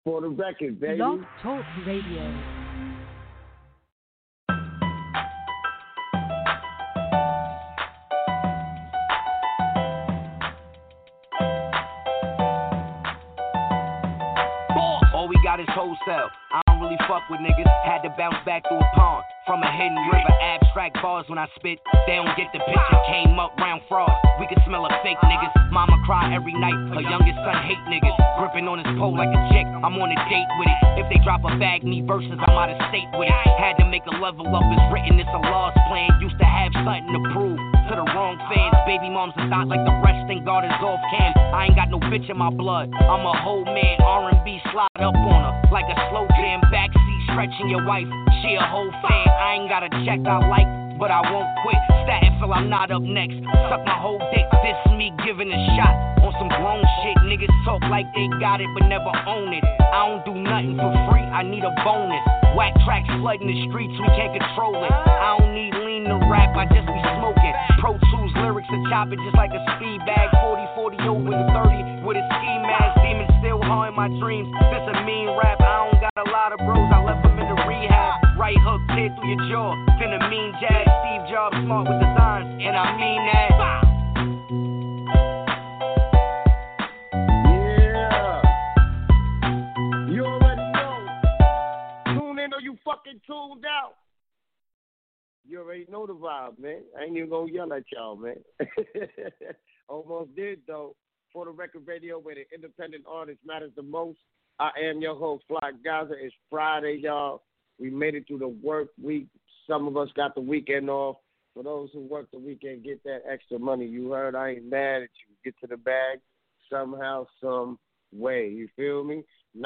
For the record, baby. Blog Talk Radio. Got his wholesale. I don't really fuck with niggas. Had to bounce back through a pond from a hidden river. Abstract bars when I spit. They don't get the picture. Came up round frost. We could smell a fake niggas. Mama cry every night. Her youngest son hate niggas. Gripping on his pole like a chick. I'm on a date with it. If they drop a bag, me versus, I'm out of state with it. Had to make a level up. It's written. It's a lost plan. Used to have something to prove to the wrong fans. Baby moms are not like the rest. Thank God is off cam. I ain't got no bitch in my blood. I'm a whole man. R&B slide up on her like a slow jam. Backseat stretching your wife. She a whole fan. I ain't got a check I like, but I won't quit. Statin' till I'm not up next. Suck my whole dick. This me giving a shot on some grown shit. Niggas talk like they got it, but never own it. I don't do nothing for free. I need a bonus. Whack tracks flooding the streets. We can't control it. I don't need lean to rap. I just be smoking. Pro Tools lyrics to chop it just like a speed bag. 40 over the 30 with a ski mask. Demons still haunting my dreams. This a mean rap. I don't got a lot of bros. I left them in the rehab. Right hook tear through your jaw. Finna mean jazz. Steve Jobs smart with designs, and I mean that. Yeah. You already know. Tune in or you fucking tuned out. You already know the vibe, man. I ain't even gonna yell at y'all, man. Almost did, though. For the Record Radio, where the independent artist matters the most. I am your host, Fly Gaza. It's Friday, y'all. We made it through the work week. Some of us got the weekend off. For those who work the weekend, get that extra money. You heard, I ain't mad at you. Get to the bag somehow, some way. You feel me?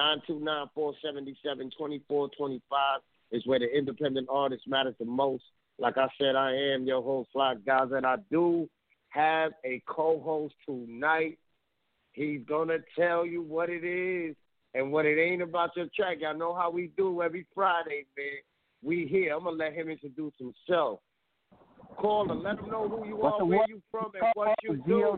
929-477-2425 is where the independent artist matters the most. Like I said, I am your host, Fly Gaza, and I do have a co-host tonight. He's going to tell you what it is and what it ain't about your track. Y'all know how we do every Friday, man. We here. I'm going to let him introduce himself. Call him. Let him know who you are, where you from, and what you do.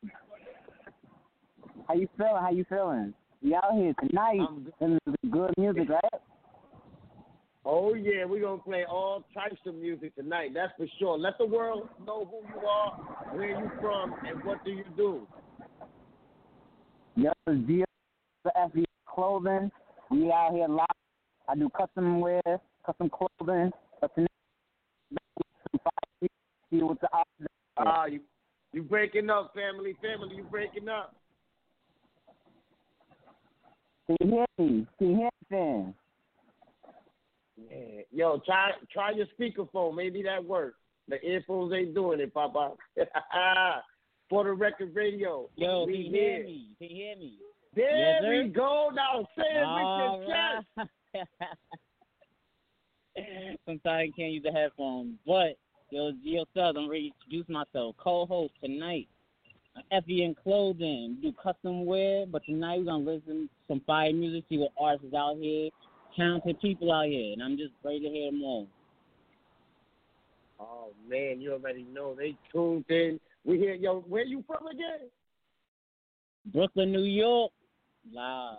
How you feeling? We out here tonight. And good music, right? Oh, yeah. We're going to play all types of music tonight. That's for sure. Let the world know who you are, where you from, and what do you do. Yo, it's Dio for FV Clothing. We out here live. I do custom wear, custom clothing. But tonight, see what's the option. You breaking up, family. Family, you breaking up. Can you hear me? Can you hear me, fam? Yeah. Yo, try your speakerphone. Maybe that works. The earphones ain't doing it, Papa. For the Record Radio. Yo, can you hear me? Can you hear me? There we go. Now say it with your chest. Sometimes you can't use the headphones. But, yo, Gio Sub, I'm ready to introduce myself. Co-host tonight. FEN Clothing. We do custom wear, but tonight we're going to listen to some fire music, see what artists out here, talented people out here, and I'm just ready to hear them all. Oh, man, you already know. They tuned in. We hear, yo, where you from again? Brooklyn, New York. Live.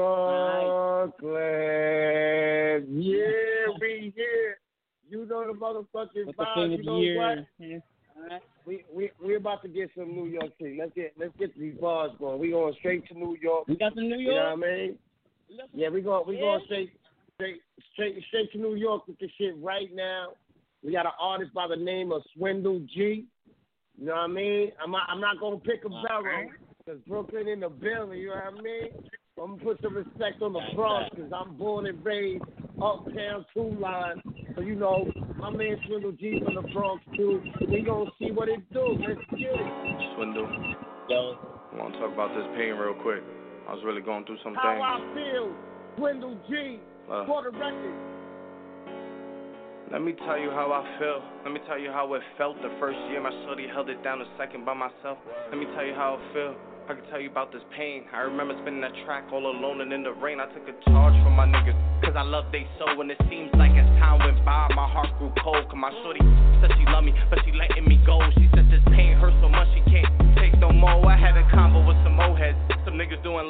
Brooklyn. Yeah, we here. You know the motherfucking vibe. You know what? Yeah. Right. We about to get some New York City. Let's get these bars going. We going straight to New York. We got some New York. You know what I mean? Yeah, we going straight to New York with this shit right now. We got an artist by the name of Swindle G. You know what I mean? I'm not gonna pick a barrel because Brooklyn in the building. You know what I mean? I'm gonna put some respect on the Bronx because I'm born and raised uptown 2 line. So you know, my man Swindle G from the Bronx too. We gonna see what it do. Let's get it. Swindle. Yo. I want to talk about this pain real quick. I was really going through some things. How I feel, Swindle G, for the record. Let me tell you how I feel. Let me tell you how it felt the first year my shorty held it down a second by myself. Let me tell you how I feel. I can tell you about this pain. I remember spinning that track all alone and in the rain. I took a charge from my niggas, cause I love they soul. And it seems like as time went by, my heart grew cold. Cause my shorty said she loved me, but she letting me go. She said this pain hurts so much she can't take no more. I had a combo with some old heads, some niggas doing life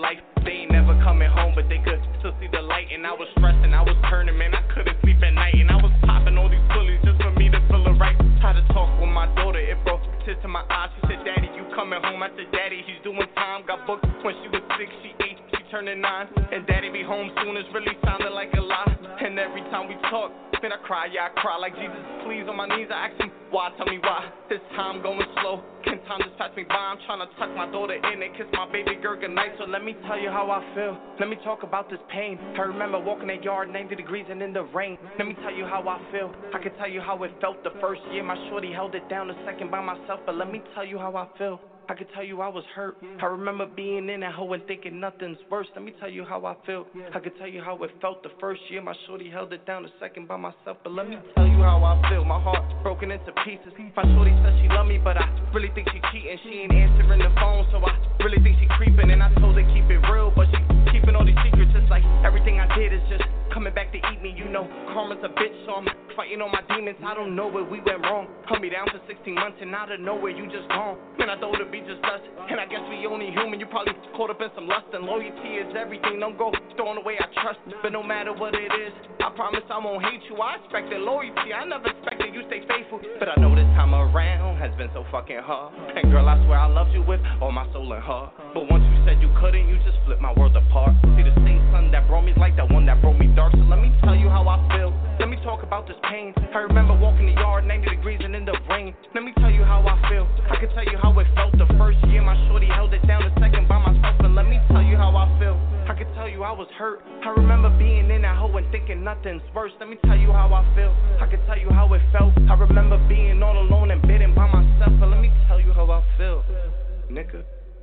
they ain't never coming home, but they could still see the light. And I was stressing, I was turning, man, I couldn't sleep at night. And I was popping all these pulleys just for me to feel it right. Tried to talk with my daughter, it brought tears to my eyes. She said, Daddy, you coming home? I said, Daddy, he's doing time. Got booked when she was 6, she 8, she turning 9. And Daddy be home soon, it's really sounding like a lie. And every time we talk, then I cry, yeah, I cry like Jesus, please. On my knees, I ask him, why? Tell me why. This time going slow, can time just pass me by? I'm trying to tuck my daughter in and kiss my baby girl goodnight. So let me tell you how I feel. Let me talk about this pain. I remember walking that yard, 90 degrees and in the rain. Let me tell you how I feel. I can tell you how it felt the first year. My shorty held it down a second by myself. But let me tell you how I feel. I could tell you I was hurt. I remember being in that hole and thinking nothing's worse. Let me tell you how I feel. I could tell you how it felt the first year. My shorty held it down a second by myself. But let me tell you how I feel. My heart broken into pieces. My shorty says she love me, but I really think she cheating. She ain't answering the phone, so I really think she creeping. And I told her keep it real, but she keeping all these secrets. It's like everything I did is just coming back to eat me. You know, karma's a bitch, so I'm fighting on my demons. I don't know where we went wrong. Held me down for 16 months, and out of nowhere you just gone. Man, I thought it'd be just us, and I guess we only human. You probably caught up in some lust, and loyalty is everything. Don't go throwing away I trust, but no matter what it is, I promise I won't hate you. I expected loyalty, I never expected you stay faithful. But I know this time around has been so fucking hard. And girl, I swear I loved you with all my soul and heart. But once you said you couldn't, you just flipped my world apart. See, the same sun that brought me like that one that brought me dark. So let me tell you how I feel. Let me talk about this pain. I remember walking the yard, 90 degrees and in the rain. Let me tell you how I feel. I can tell you how it felt the first year. My shorty held it down a second by myself. And let me tell you how I feel. I can tell you I was hurt. I remember being in that hole and thinking nothing's worse. Let me tell you how I feel. I can tell you how it felt. I remember being all alone and bidding by myself. But let me tell you how I feel, nigga.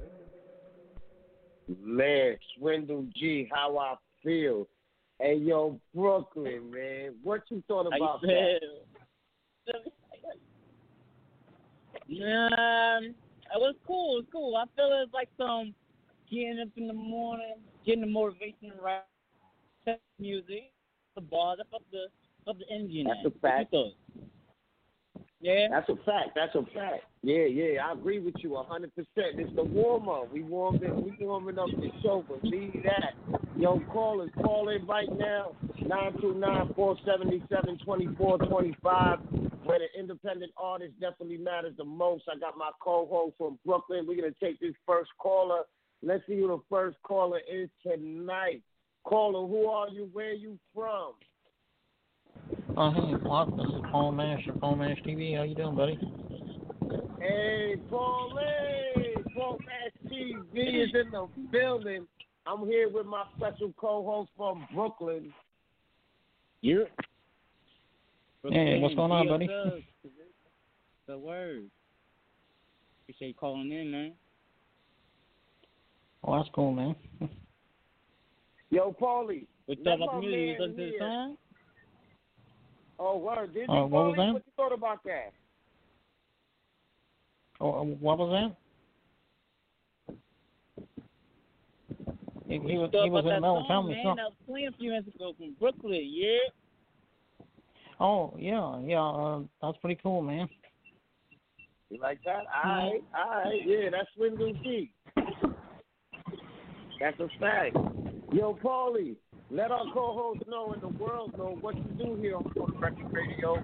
Man, Swindle G, how I feel. Hey, yo, Brooklyn, man, what you thought about that? It was cool. It was cool. I feel it's like some getting up in the morning, getting the motivation to write music, the bars. I felt the energy in that. That's a fact. Yeah. That's a fact. That's a fact. Yeah, I agree with you 100%. It's the warm-up. We warming up the show, but leave that. Yo, call in right now, 929-477-2425, where the independent artist definitely matters the most. I got my co-host from Brooklyn. We're going to take this first caller. Let's see who the first caller is tonight. Caller, who are you? Where are you from? Hey, Mark, this is Paul Mash of Paul Mash TV. How you doing, buddy? Hey, Paul Mash TV is in the building. I'm here with my special co-host from Brooklyn. Yeah. Hey, what's going on, buddy? The word. Appreciate you calling in, man. Oh, that's cool, man. Yo, Paulie. What's up about the music? You listen to the song? Oh, word. Did you, what was that? What you thought about that? Oh, what was that? He was in the middle telling me something. That was playing a few minutes ago from Brooklyn, yeah? Oh, yeah, that's pretty cool, man. You like that? All right. Yeah, that's Swindle G. That's a fact. Yo, Paulie, let our co-hosts know and the world know what you do here on the Record Radio.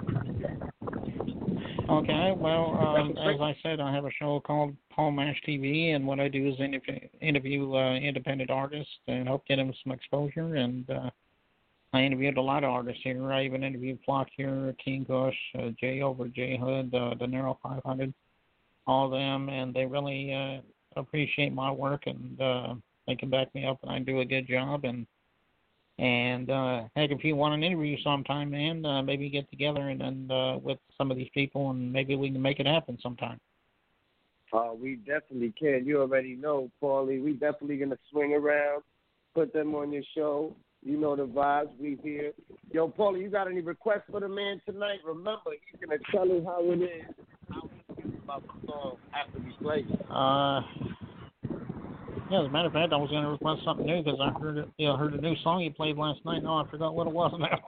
Okay, well, as I said, I have a show called Paul Mash TV, and what I do is interview independent artists and help get them some exposure. And I interviewed a lot of artists here. I even interviewed Flock here, King Kush, Jay Over, J Hood, De Niro 500, all of them, and they really appreciate my work, and they can back me up, and I do a good job. And heck, if you want an interview sometime, man, maybe get together and with some of these people, and maybe we can make it happen sometime. We definitely can. You already know, Paulie. We definitely going to swing around, put them on your show. You know the vibes. We here. Yo, Paulie, you got any requests for the man tonight? Remember, he's going to tell him how it is. How we feel about the song after we play it. Yeah, as a matter of fact, I was going to request something new because I heard a new song you played last night. No, I forgot what it was now.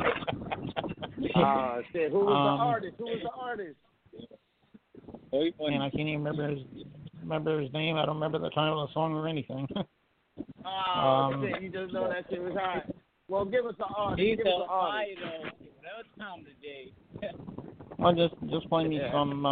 Said, who was the artist? And I can't even remember his name. I don't remember the title of the song or anything. Oh, shit, you just know that shit was hot. Well, give us an artist. He's Give us so an artist. high, though. Whatever time of the day. Well, just play me some,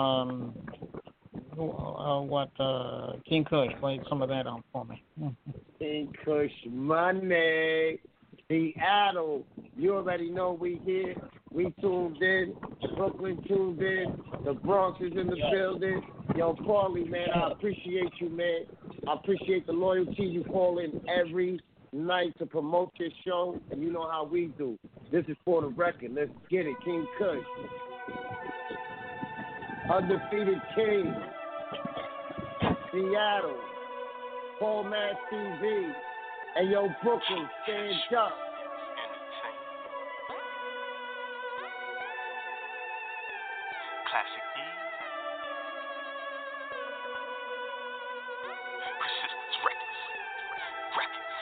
King Kush. Play some of that on for me. King Kush Money. Seattle. You already know we here. We tuned in. Brooklyn tuned in. The Bronx is in the building. Yo, Paulie, man, I appreciate you, man. I appreciate the loyalty. You call in every night to promote your show, and you know how we do. This is for the record. Let's get it. King Kush. Undefeated King. Seattle. Paul Mass TV. And yo, Brooklyn, stand up. Classic E. Persistence Records.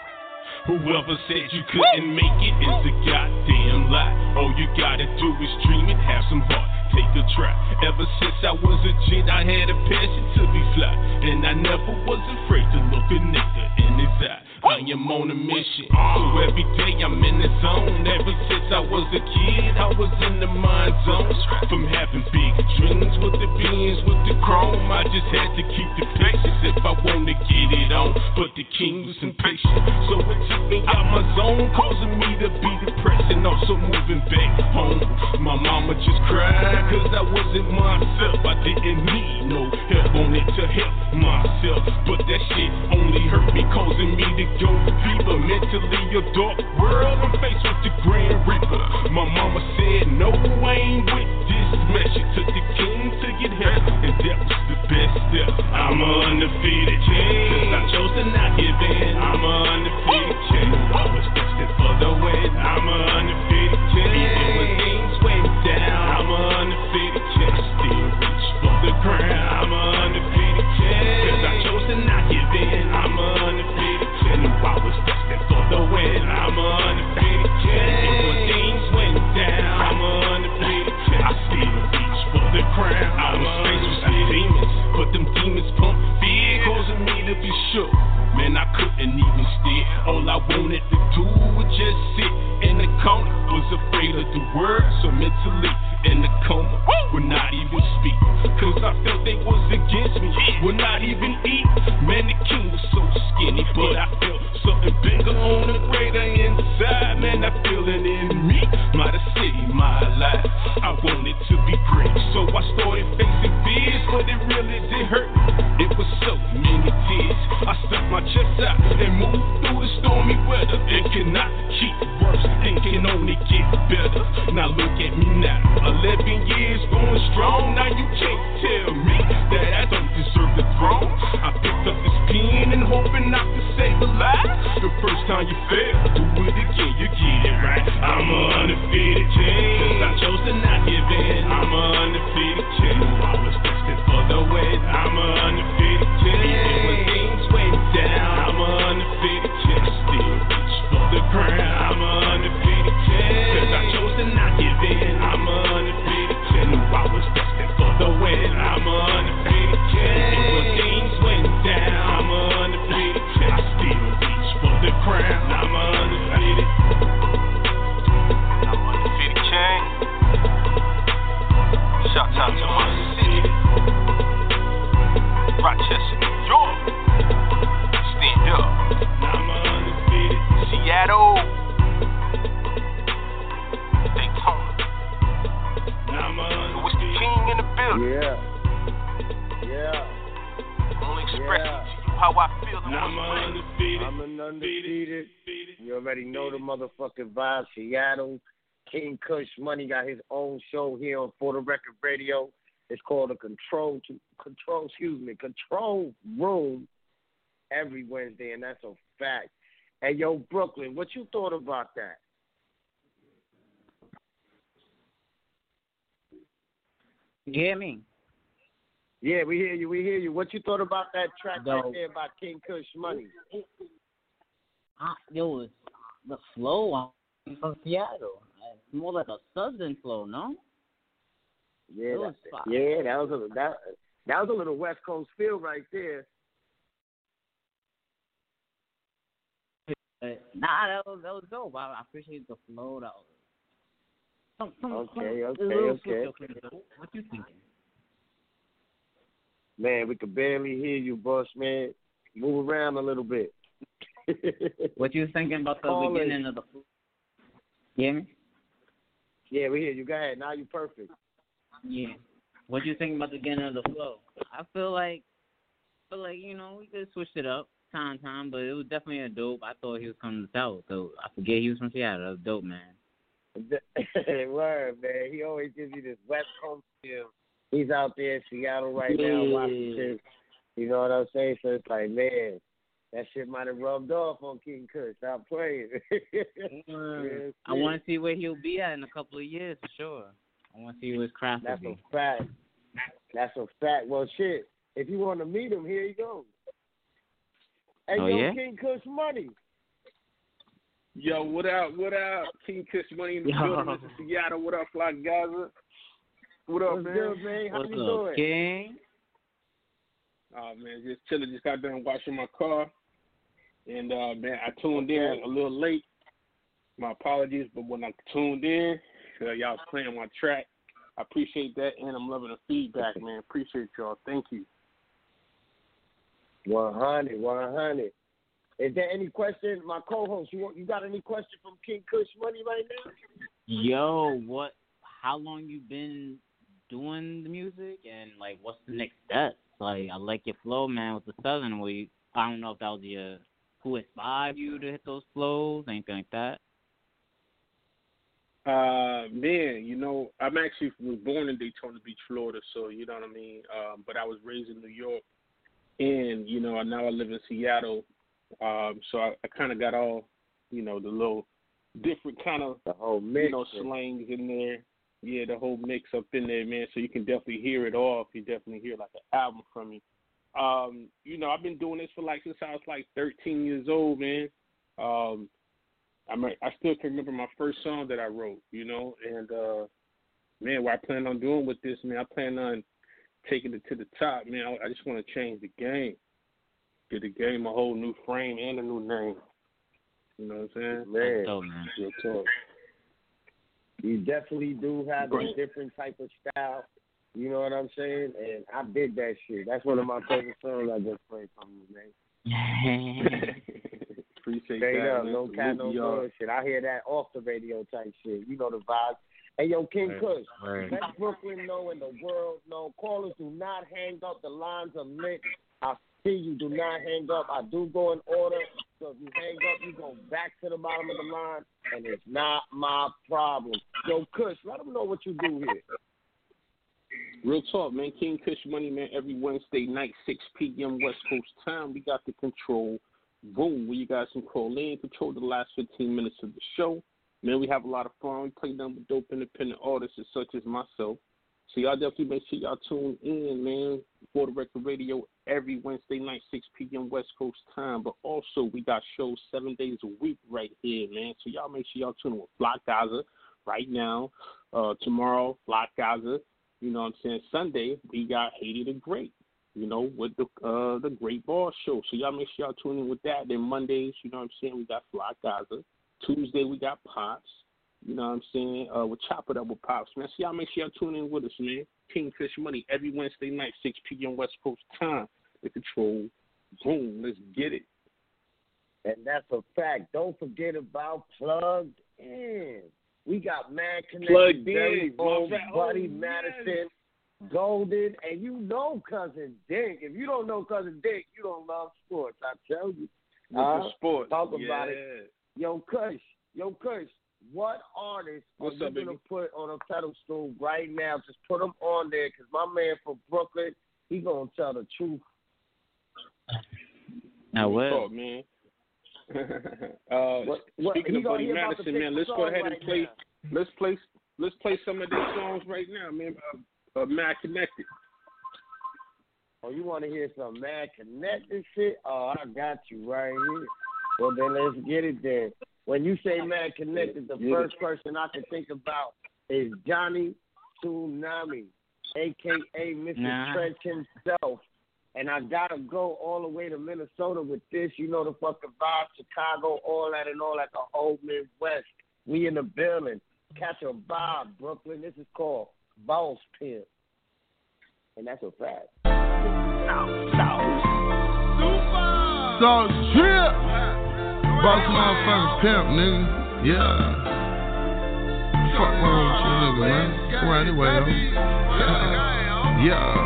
Whoever said you couldn't make it is a goddamn lie. All you gotta do is dream it, have some heart, take a try. Ever since I was a kid, I had a passion to be fly, and I never was afraid to look a nigga in his eye. I am on a mission, so every day I'm in the zone. Ever since I was a kid, I was in the mind zone. From having big dreams with the beans, with the chrome, I just had to keep the patience if I wanted to get it on. But the king was impatient, so it took me out my zone, causing me to be depressed and also moving back home. My mama just cried, cause I wasn't myself. I didn't need no help on it to help myself. But that shit only hurt me, causing me to go fever. Mentally a dark world, I'm faced with the Grand Reaper. My mama said, no, I ain't with this mess. She took the king to get help, and that was the best step. I'm an undefeated king, cause I chose to not give in. I'm an undefeated king, I was destined for the win. I'm an undefeated king, even when things went down. I'm an undefeated king, I still reach for the crown. I'm an undefeated king, cause I chose to not give in. I'm an undefeated king, I was destined for the win. I'm an undefeated king, even when things went down. I'm an undefeated king, I still reach for the crown. I was faced with demons, but them demons pump fear, causing me to be shook. Man, I couldn't even steer. All I wanted to do was just sit in the corner. Was afraid of the word, so mentally in the coma. Would not even speak, cause I felt they was against me. Would not even eat. Man, the king was so skinny, but I felt something bigger on the greater inside. Man, I feel it in me. Might have saved my life. I wanted to be great, so I started facing fears, but it really did hurt. It was so many tears. I stuck my chest out and moved through the stormy weather. It cannot keep worse, it can only get better. Now look at me now, 11 years going strong. Now you can't tell me that I don't deserve the throne. I picked up this pen and hoping I could save a life. The first time you fail, do it again, you get it right. I'm an undefeated king, cause I chose to not give in. I'm an undefeated king, I was destined for the win. I'm an undefeated king, even when things went down. I'm an undefeated king, still reach for the crown. I'm an undefeated king, cause I chose to not give in. I'm an undefeated king, I was destined for the win. I'm an undefeated king, even when things went down. I'm an undefeated king, I still reach for the crown. I'm an undefeated. I'm an undefeated king. Shout out to my city, Rochester, New York. Stand up. I'm undefeated. Seattle, Daytona. It was the king in the building. Yeah. I'm only expressing to you how I feel. I'm undefeated. I'm an undefeated. You already know the motherfucking vibe. Seattle. King Kush Money got his own show here on For the Record Radio. It's called the Control Room every Wednesday, and that's a fact. Hey, yo, Brooklyn, what you thought about that? You hear me? Yeah, we hear you. We hear you. What you thought about that track right Dope. there by King Kush Money? It was the flow from Seattle. It's more like a southern flow, no? Yeah, was fire. yeah, that was a little West Coast feel right there. But that was dope. I appreciate the flow. That was Okay. What you thinking? Man, we could barely hear you, boss man. Move around a little bit. What you thinking about the beginning of the flow? You hear me? Yeah, we hear you. Go ahead. Now you perfect. Yeah. What you think about the beginning of the flow? I feel like we could switch it up time to time, but it was definitely a dope. I thought he was from the South, so I forget he was from Seattle. That was dope, man. Word, man. He always gives you this West Coast feel. He's out there in Seattle right now, Washington. You know what I'm saying? So it's like, man, that shit might have rubbed off on King Kush. Stop playing. I want to see where he'll be at in a couple of years for sure. I want to see where his craft will be. That's a fact. Well, shit. If you want to meet him, here you go. Hey, yeah? King Kush Money. Yo, what up? King Kush Money in the building, Mr. Seattle. What up, Fly Gaza? What up, What's man? good, man? How you doing? King? Oh, man, just chilling. Just got done washing my car. And, man, I tuned in a little late. My apologies, but when I tuned in, y'all was playing my track. I appreciate that, and I'm loving the feedback, man. Appreciate y'all. Thank you. 100. Is there any question, my co-host? You got any question from King Kush Money right now? Yo, how long you been doing the music, and like what's the next step? Like, I like your flow, man, with the Southern. I don't know if that was who inspired you to hit those flows, anything like that. Man, I'm actually was born in Daytona Beach, Florida, so you know what I mean. But I was raised in New York, and now I live in Seattle. So I kind of got all, the little different kind of the whole mix, slangs in there. Yeah, the whole mix up in there, man. So you can definitely hear it all. If you definitely hear like an album from me. I've been doing this since I was like 13 years old, man. I still can remember my first song that I wrote, and man, what I plan on doing with this, man, I plan on taking it to the top, man. I just want to change the game, get the game a whole new frame and a new name. You know what I'm saying? Man, that's dope, man. Real talk. You definitely do have a different type of style. You know what I'm saying? And I dig that shit. That's one of my favorite songs I just played from you, man. Appreciate Straight that, up, man. no cat, no bullshit. I hear that off the radio type shit. You know the vibe. Hey, yo, King Kush, let Brooklyn know and the world know. Callers, do not hang up. The lines are lit. I see you. Do not hang up. I do go in order. So if you hang up, you go back to the bottom of the line, and it's not my problem. Yo, Kush, let them know what you do here. Real talk, man. King Kush Money, man. Every Wednesday night, 6 p.m. West Coast time. We got the control room where you guys can call in, control the last 15 minutes of the show. Man, we have a lot of fun. We play nothing but dope independent artists such as myself. So y'all definitely make sure y'all tune in, man, for the Record Radio every Wednesday night, 6 p.m. West Coast time. But also, we got shows 7 days a week right here, man. So y'all make sure y'all tune in with Fly Gaza right now. Tomorrow, Fly Gaza. You know what I'm saying? Sunday, we got Haiti the Great, with the Great Ball Show. So y'all make sure y'all tune in with that. Then Mondays, you know what I'm saying, we got Fly Gaza. Tuesday, we got Pops. You know what I'm saying? We'll chop it up with Pops, man. So y'all make sure y'all tune in with us, man. King Kush Money every Wednesday night, 6 p.m. West Coast time. The control. Boom. Let's get it. And that's a fact. Don't forget about Plugged In. We got Mad Connected, very own Buddy Madison, Golden, and Cousin Dick. If you don't know Cousin Dick, you don't love sports, I tell you. Sports. Talk about it. Yo, Kush, what artist are you going to put on a pedestal right now? Just put them on there, because my man from Brooklyn, he going to tell the truth. I will. Man. Speaking of Buddy Madison, man, let's go ahead and play. Let's play some of their songs right now, man. Mad Connected. Oh, you want to hear some Mad Connected shit? Oh, I got you right here. Well, then let's get it then. When you say Mad Connected, the first person I can think about is Johnny Tsunami, a.k.a. Mr. Trench himself. And I gotta go all the way to Minnesota with this. You know the fucking vibe, Chicago, all that and all that, the whole Midwest. We in the building. Catch a vibe, Brooklyn. This is called Boss Pimp. And that's a fact. So trip. Boss motherfucking pimp, nigga. Yeah. Fuck wrong with you, nigga, man. Well, anyway, though. Yeah.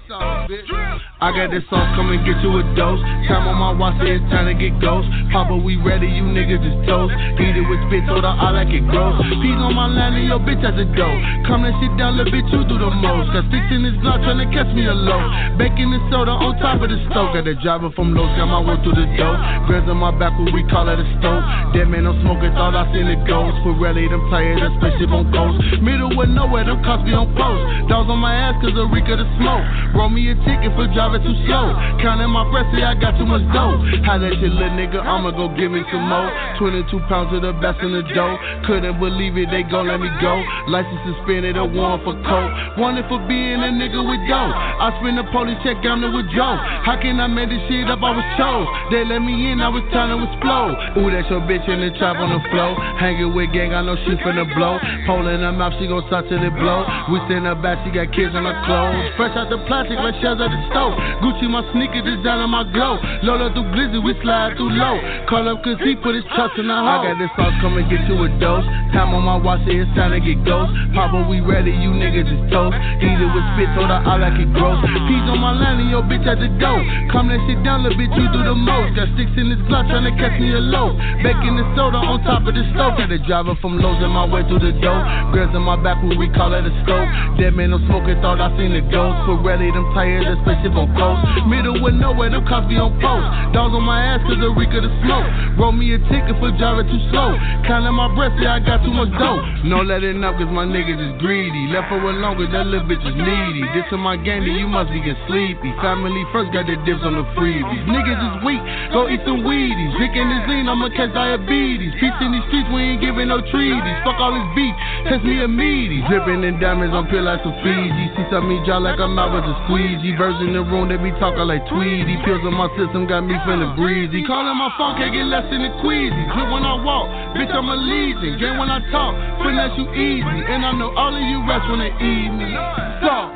I got this sauce, come and get you a dose. Time on my watch, it's time to get ghost. Papa, we ready, you niggas is toast. Eat it with spit soda, I like it gross. Peas on my line and your bitch has a dough. Come and sit down, little bitch, you do the most. Got sticks in this block trying to catch me a low. Baking the soda on top of the stove. Got the driver from Los, got my work through the dough. Grills on my back, what we call it a stove. Dead man, I'm smoking, thought I seen it goes. Pirelli, them tires, that spaceship on coast. Middle with nowhere, them cops be on post. Dogs on my ass, cause a reek of the smoke. Roll me a ticket for driving too slow. Counting my breath, see I got too much dough. How that shit, little nigga, I'ma go give me some more. 22 pounds of the best in the dough. Couldn't believe it, they gon' let me go. License suspended, a warrant for coke. Wanted for being a nigga with dough. I spend the police check, I'm there with Joe. How can I make this shit up? I was chose. They let me in, I was trying to explode. Ooh, that's your bitch in the trap on the floor. Hanging with gang, I know she finna blow. Pole in her mouth, she gon' start till it blow. We stand up back, she got kids on her clothes. Fresh out the plastic like shells at the stove. Gucci my sneakers, design on my glow. Load up through glizzy, we slide through low. Call up cause he put his trust in the hoe. I got this sauce, come and get you a dose. Time on my watch, it's time to get ghost. Papa, we ready, you niggas is toast. Eat it with spit soda, I like it gross. Peas on my line and your bitch at the dough. Come that shit down, little bitch, you do the most. Got sticks in this block trying to catch me a loaf. Baking the soda on top of the stove. Got the driver from Lowe's in my way through the dough. Grills on my back, what we call it a stove. Dead man, I'm smoking, thought I seen the ghost. Pirelli, them tires, that spaceship on coast. Middle with nowhere, them cops be on post. Dogs on my ass cause the reek of the smoke. Roll me a ticket for driving too slow. Counting my breath, see I got too much dough. No letting up cause my niggas is greedy. Left for a longer, that little bitch is needy. This in my game, then you must be getting sleepy. Family first, got the dips on the freebies. Niggas is weak, go eat some Wheaties. Drinking this lean, I'ma catch diabetes. Peace in these streets, we ain't giving no treaties. Fuck all this beef, test me a meaty. Dripping in diamonds on pill like some Fiji. See some me jaw like I'm out with a squeegee. Birds in the room, they be talking like Tweety. Pills in my system got me feeling breezy. Calling my phone, can't get less than a queasy. Drip when I walk, bitch I'm a legion. Game when I talk, finesse you easy. And I know all of you rats wanna eat me. Sauce.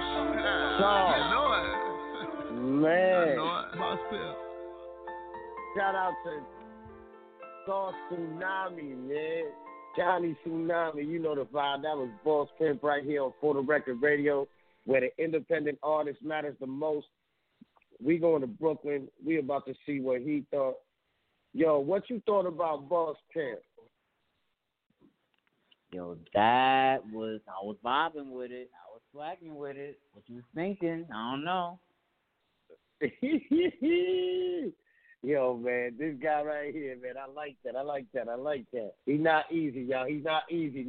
Man. Shout out to Sauce Tsunami, man. Johnny Tsunami, you know the vibe. That was Boss Pimp right here on For the Record Radio, where the independent artist matters the most. We going to Brooklyn. We about to see what he thought. Yo, what you thought about Boss Pimp? Yo, I was vibing with it. I was swagging with it. What you thinking? I don't know. Yo, man, this guy right here, man, I like that. He's not easy, y'all. He's not easy.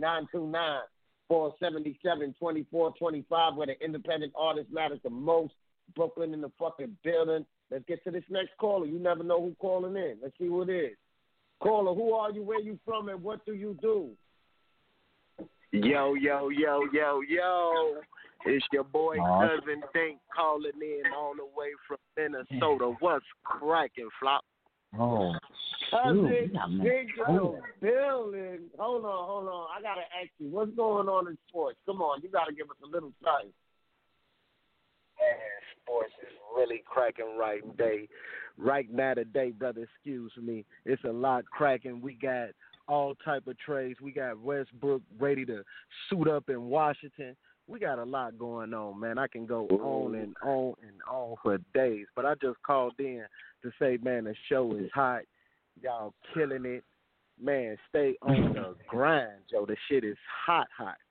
929-477-2425, where the independent artist matters the most. Brooklyn in the fucking building. Let's get to this next caller. You never know who's calling in. Let's see who it is. Caller, who are you, where you from, and what do you do? Yo. It's your boy Cousin Dink calling in all the way from Minnesota. What's cracking, Flop? Oh, Cousin Dink in the building. Hold on. I gotta ask you, what's going on in sports? Come on, you gotta give us a little time. Man, sports is really cracking right now today, brother. Excuse me. It's a lot cracking. We got all type of trades. We got Westbrook ready to suit up in Washington. We got a lot going on, man. I can go on and on and on for days. But I just called in to say, man, the show is hot. Y'all killing it. Man, stay on the grind, Joe. The shit is hot.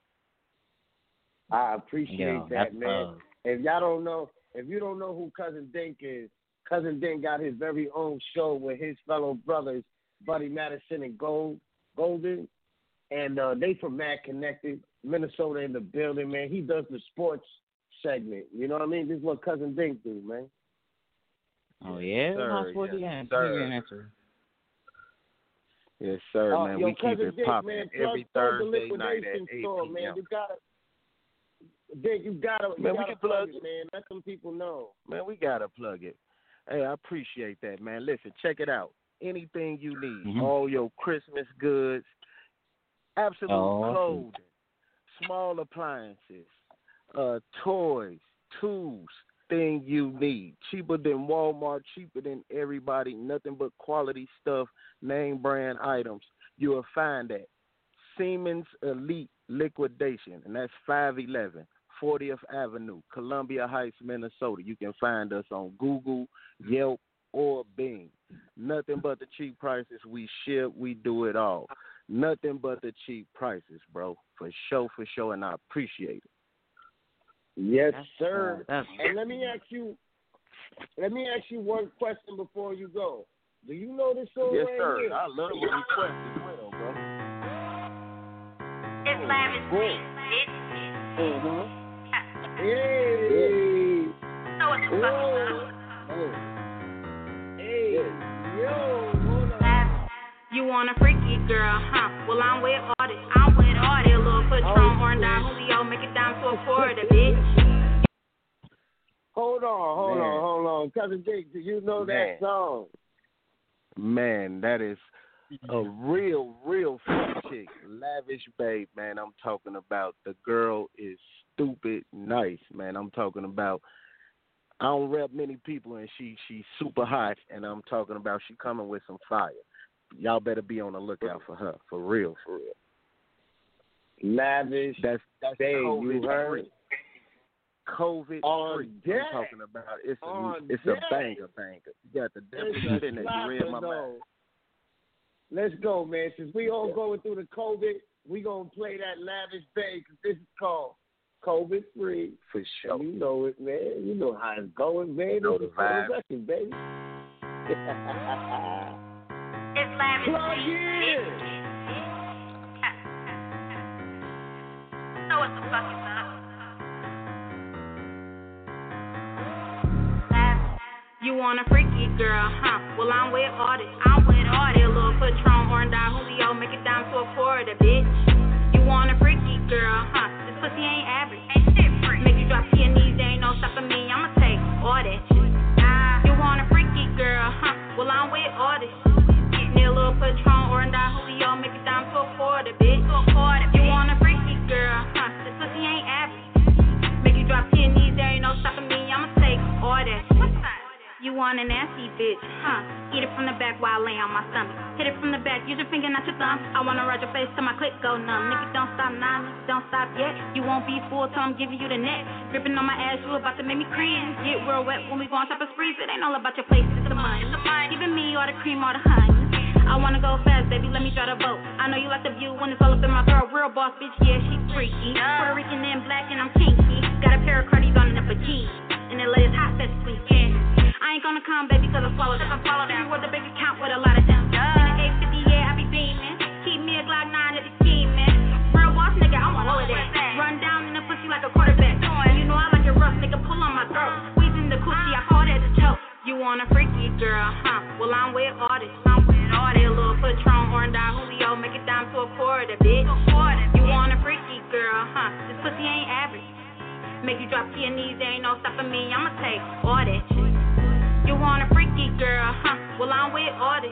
I appreciate that, man. If you don't know who Cousin Dink is, Cousin Dink got his very own show with his fellow brothers, Buddy Madison and Golden. And they from Mad Connected, Minnesota in the building, man. He does the sports segment. You know what I mean? This is what Cousin Dink do, man. Oh, yeah? Yes, sir, man. We keep it popping every Thursday night at 8 p.m. Dick, you gotta plug it, man. Let some people know. Man, we gotta plug it. Hey, I appreciate that, man. Listen, check it out. Anything you need, all your Christmas goods, absolute clothing, small appliances, toys, tools, thing you need. Cheaper than Walmart, cheaper than everybody, nothing but quality stuff, name brand items. You will find that. Siemens Elite Liquidation, and that's 511 40th Avenue, Columbia Heights, Minnesota. You can find us on Google, Yelp, or Bing. Nothing but the cheap prices. We ship, we do it all. Nothing but the cheap prices, bro. For sure, and I appreciate it. Yes, sir. And let me ask you one question before you go. Do you know this song Yes, right sir. here? I love your request as well, bro. It's Lavish Beat, bitch. Hey. So what the fuck is up? Hey. Yo. Hold on. You want a freaky girl, huh? Well, I'm with Audit. A little Patron, orange down Julio, make it down to a quarter, bitch. Hold on. Cousin Jake, do you know that song? Man, that is a real fun chick. Lavish babe, man. I'm talking about the girl is stupid nice, man. I'm talking about I don't rep many people and she's super hot, and I'm talking about she coming with some fire. Y'all better be on the lookout for her. For real. Lavish. That's babe, COVID you heard? free. COVID free. Deck. I'm talking about it's a deck. banger. You got the devil in it. You read my mind. Let's go, man. Since we all going through the COVID, we gonna play that Lavish Babe because this is called COVID free. For sure. You know it, man. You know how it's going, man. You know the vibe. Record, baby. It's Lavish Plug Beat, in. bitch. So what the fuck is up? You want a freaky girl, huh? Well, I'm with Audit. A little Patron, orange down Julio, make it down to a quarter, bitch. You want a freaky girl, huh? This pussy ain't average. Ain't shit free. Make you drop to your knees, there ain't no stopping me. I'ma take all that shit. You want a freaky girl, huh? Well, I'm with Audit. Need a little Patron, orange down Julio, make it down to a quarter, bitch. You want a freaky girl, huh? This pussy ain't average. Make you drop to your knees, there ain't no stopping me. I'ma take all that shit. You want a nasty bitch, huh? Eat it from the back while I lay on my stomach. Hit it from the back, use your finger, not your thumb. I wanna ride your face till my click go numb. Nigga, don't stop now, don't stop yet. You won't be full till I'm giving you the net. Gripping on my ass, you about to make me cringe. Get real wet when we go on top of sprees. It ain't all about your place, it's the money. Giving me all the cream, all the honey. I wanna go fast, baby, let me try to vote. I know you like the view when it's all up in my throat. Real boss bitch, yeah, she freaky. Puerto Rican and black and I'm kinky. Got a pair of Cardis on and a bikini. And the latest hot fest weekend. I ain't gonna come, baby, cause I swallowed them. Every word the bank account with a lot of them. In the 850, yeah, I be beaming. Keep me a Glock 9 if it's scheming. Real boss nigga, I want all of that. Run down in the pussy like a quarterback. And you know I like it rough, nigga, pull on my throat. Squeezing the coochie, I call that the choke. You want a freaky girl, huh? Well, I'm with Audit. A little Patron, orange down Julio, make it down to a quarter, bitch. You want a freaky girl, huh? This pussy ain't average. Make you drop to your knees, there ain't no stopping me. I'ma take all that shit. You want a freaky girl, huh? Well, I'm with Audit.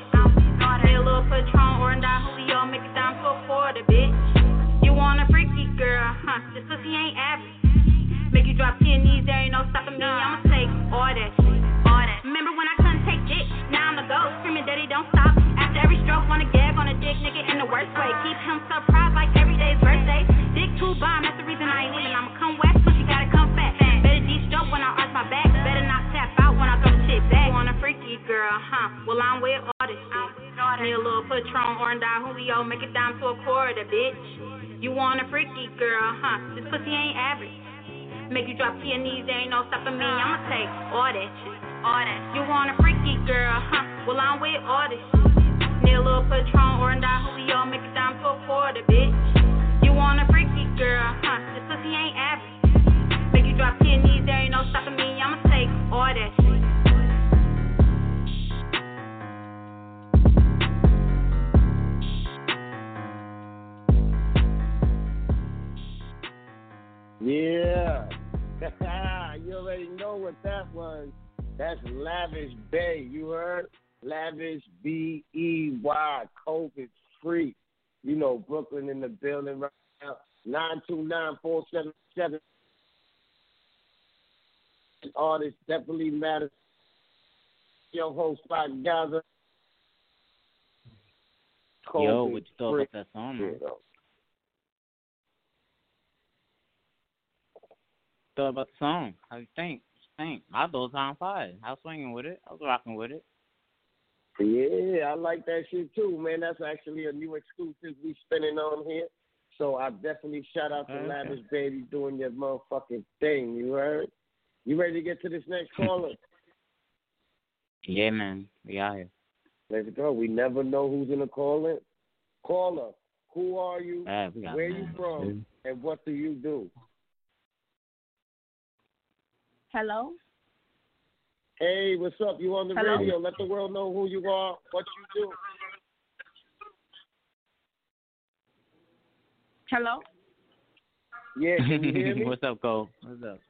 A little Patron, orange down Julio, make it down to a quarter, bitch. You want a freaky girl, huh? This pussy ain't average. Make you drop to your knees, there ain't no stopping me. I'ma take all that shit. Remember when I couldn't take dick? Now I'm the ghost, screaming daddy, don't stop. After every stroke, wanna gag on a dick, nigga, in the worst way. Keep him surprised like every day's birthday. Dick too bomb, that's the reason I ain't leaving. I'ma come west, but you gotta come fat. Better de-stroke when I arch my back. Better not tap out when I throw the shit back. You want a freaky girl, huh? Well, I'm with all this shit. Need a little Patron, orange down Julio, make it down to a quarter, bitch. You want a freaky girl, huh? This pussy ain't average. Make you drop to your knees, there ain't no stopping me. I'ma take all that shit. You want a freaky girl, huh? Well, I'm with all this shit. Need a little Patron, orange down Julio, make it down to a quarter, bitch. You want a freaky girl, huh? This pussy ain't average. Make you drop to your knees, there ain't no stopping me. I'ma take all that shit. Yeah. You already know what that was. That's Lavish Bay. You heard? Lavish B-E-Y. COVID free. You know, Brooklyn in the building right now. 929-477. Artists definitely matter. Your host, Spot Gaza. Yo, what you thought about that song, man? Thought about the song? How you think? I thought it was on fire. I was swinging with it. I was rocking with it. Yeah, I like that shit too, man. That's actually a new exclusive we spinning on here. So I definitely shout out to Lavish Baby doing your motherfucking thing. You heard? You ready to get to this next caller? Yeah, man. We out here. Let's go. We never know who's gonna call in. Caller, who are you? Where you from? And what do you do? Hello? Hey, what's up? You on the Hello? radio. Let the world know who you are, what you do. Hello? Yeah, can you hear me? What's up, Cole? What's up?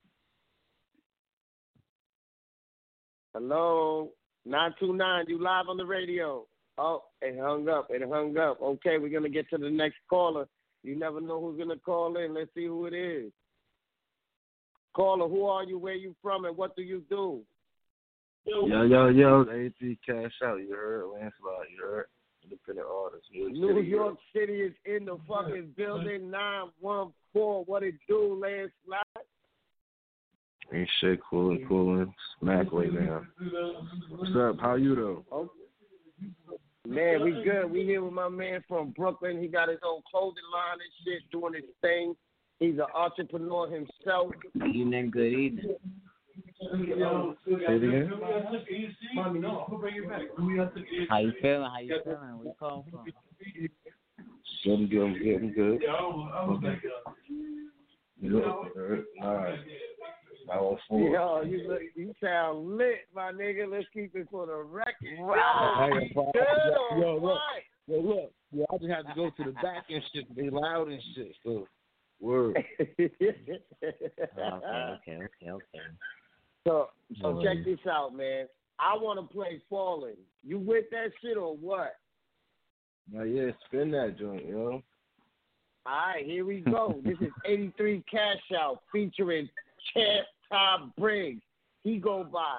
Hello? 929, you live on the radio. Oh, it hung up. Okay, we're going to get to the next caller. You never know who's going to call in. Let's see who it is. Caller, who are you, where you from, and what do you do? Yo, AT Cash Out, you heard? Landslide, you heard? Independent artist. New York City is in the fucking building. 914, what it do, Landslide? Ain't shit, coolin'. Smack way now. What's up? How you though? Okay. Man, we good. We here with my man from Brooklyn. He got his own clothing line and shit, doing his thing. He's an entrepreneur himself. Good evening. Say it again? How you feeling? Where you calling from? I'm good. Okay. All right. Yo, you sound lit, my nigga. Let's keep it for the record. Wow. Look. Yeah, I just have to go to the back and shit. They loud and shit. So, word. Okay. So check this out, man. I want to play Falling. You with that shit or what? Yeah, spin that joint, yo. All right, here we go. This is 83 Cash Out featuring Champ Todd Briggs. He go by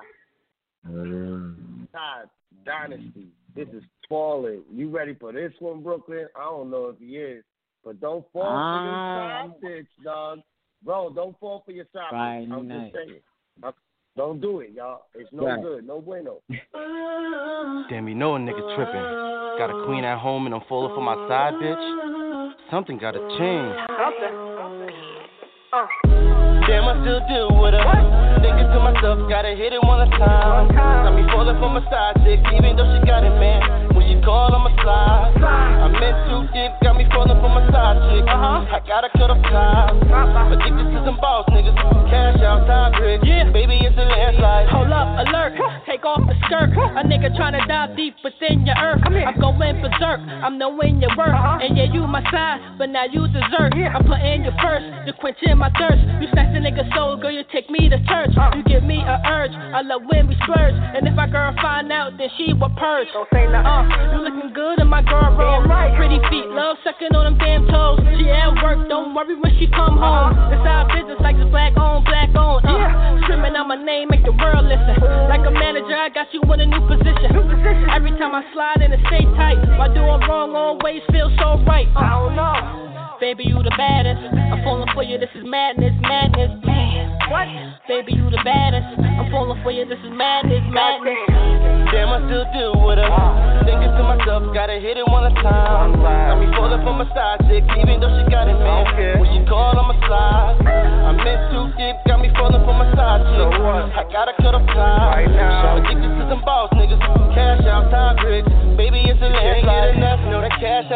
Todd Dynasty. This is Falling. You ready for this one, Brooklyn? I don't know if he is, but don't fall for your side bitch, dog. Bro, don't fall for your side bitch. I'm just saying. Don't do it, y'all. It's no good. No bueno. Damn, you know a nigga tripping. Got a queen at home and I'm falling for my side bitch. Something gotta change. Damn, I still deal with her. Thinking to myself, gotta hit it one time. Got me falling for my side chick, even though she got it, man. When she call, I'ma slide. I'm in too deep, got me falling for my side chick. I gotta cut off ties. Addicted to some boss niggas. Cash out, time brick. Yeah. Baby, it's a landslide. Hold up, alert. Take off the skirt. A nigga tryna dive deep within your earth. I'm going berserk. I'm knowing your worth. And yeah, you my side, but now you dessert. I'm putting you first. You're quenching my thirst. You snatch a nigga soul, girl, you take me to church. You give me a urge. I love when we splurge. And if my girl find out, then she will purge. Don't say nothing. You looking good in my girl roll. Right. Pretty feet, love sucking on them damn toes. She at work, don't worry when she come home. It's our business like it's black on, black on. Screaming out my name, make the world listen. Like a manager, I got you in a new position. Every time I slide in, it stay tight. Why doing wrong always feels so right? I don't know. Baby, you the baddest. I'm falling for you, this is madness, man. What? Baby, you the baddest. I'm falling for you, this is madness. Damn, I still deal with her. Thinking to myself, gotta hit it one time. Got me falling for my side chick, even though she got it, man. When she call, I'ma slide. I'm in too deep, got me falling for my side chick. I gotta cut off ties. Addicted to some boss niggas. Cash out, time bricks. Baby, it's a land, get enough. Know that cash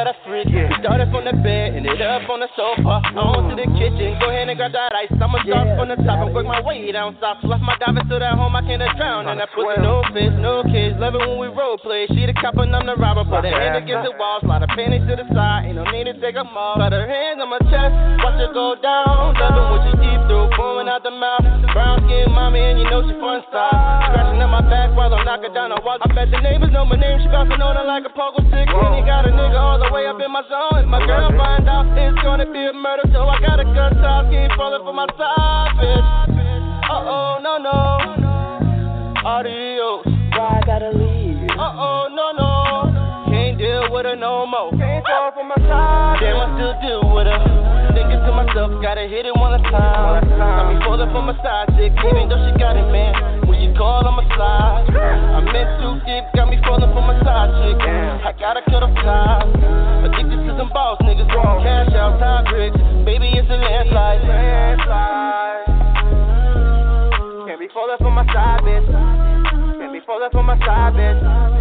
got a freak. We started from the bed, ended up on the sofa. On to the kitchen, go ahead and grab that ice. I'ma start from the top and work my way down south. Left my diving so that home I can't drown. And I put no fish, no kids. Love it when we role play. She the cop and I'm the robber. Put her hand against the wall, slide her panties to the side. Ain't no need to take them off. Got her hands on my chest, watch her go down. Loving what you deep through, pouring out the mouth. Brown skin mommy and you know she fun style. Scratching at my back while I'm knocking down the wall. I bet the neighbors know my name. She bouncing on her like a pogo stick. And he got a nigga all the way up in my zone. If my girl find out, it's gonna be a murder. So I gotta cut off, keep falling for my side, bitch. Uh-oh, no. Adios. Why I gotta leave? Uh-oh, no. Can't deal with her no more. Can't fall for my side. Damn, I still deal with her. Thinking to myself, gotta hit it one time. I be falling for my side chick, even though she got it, man. When you call, I'ma slide. I'm in too deep, got me falling for my side chick. I gotta cut off ties. Addicted to some boss niggas, cash out, time bricks. Baby, it's a landslide. Can't be falling for my side, bitch. Can't be falling for my side, bitch.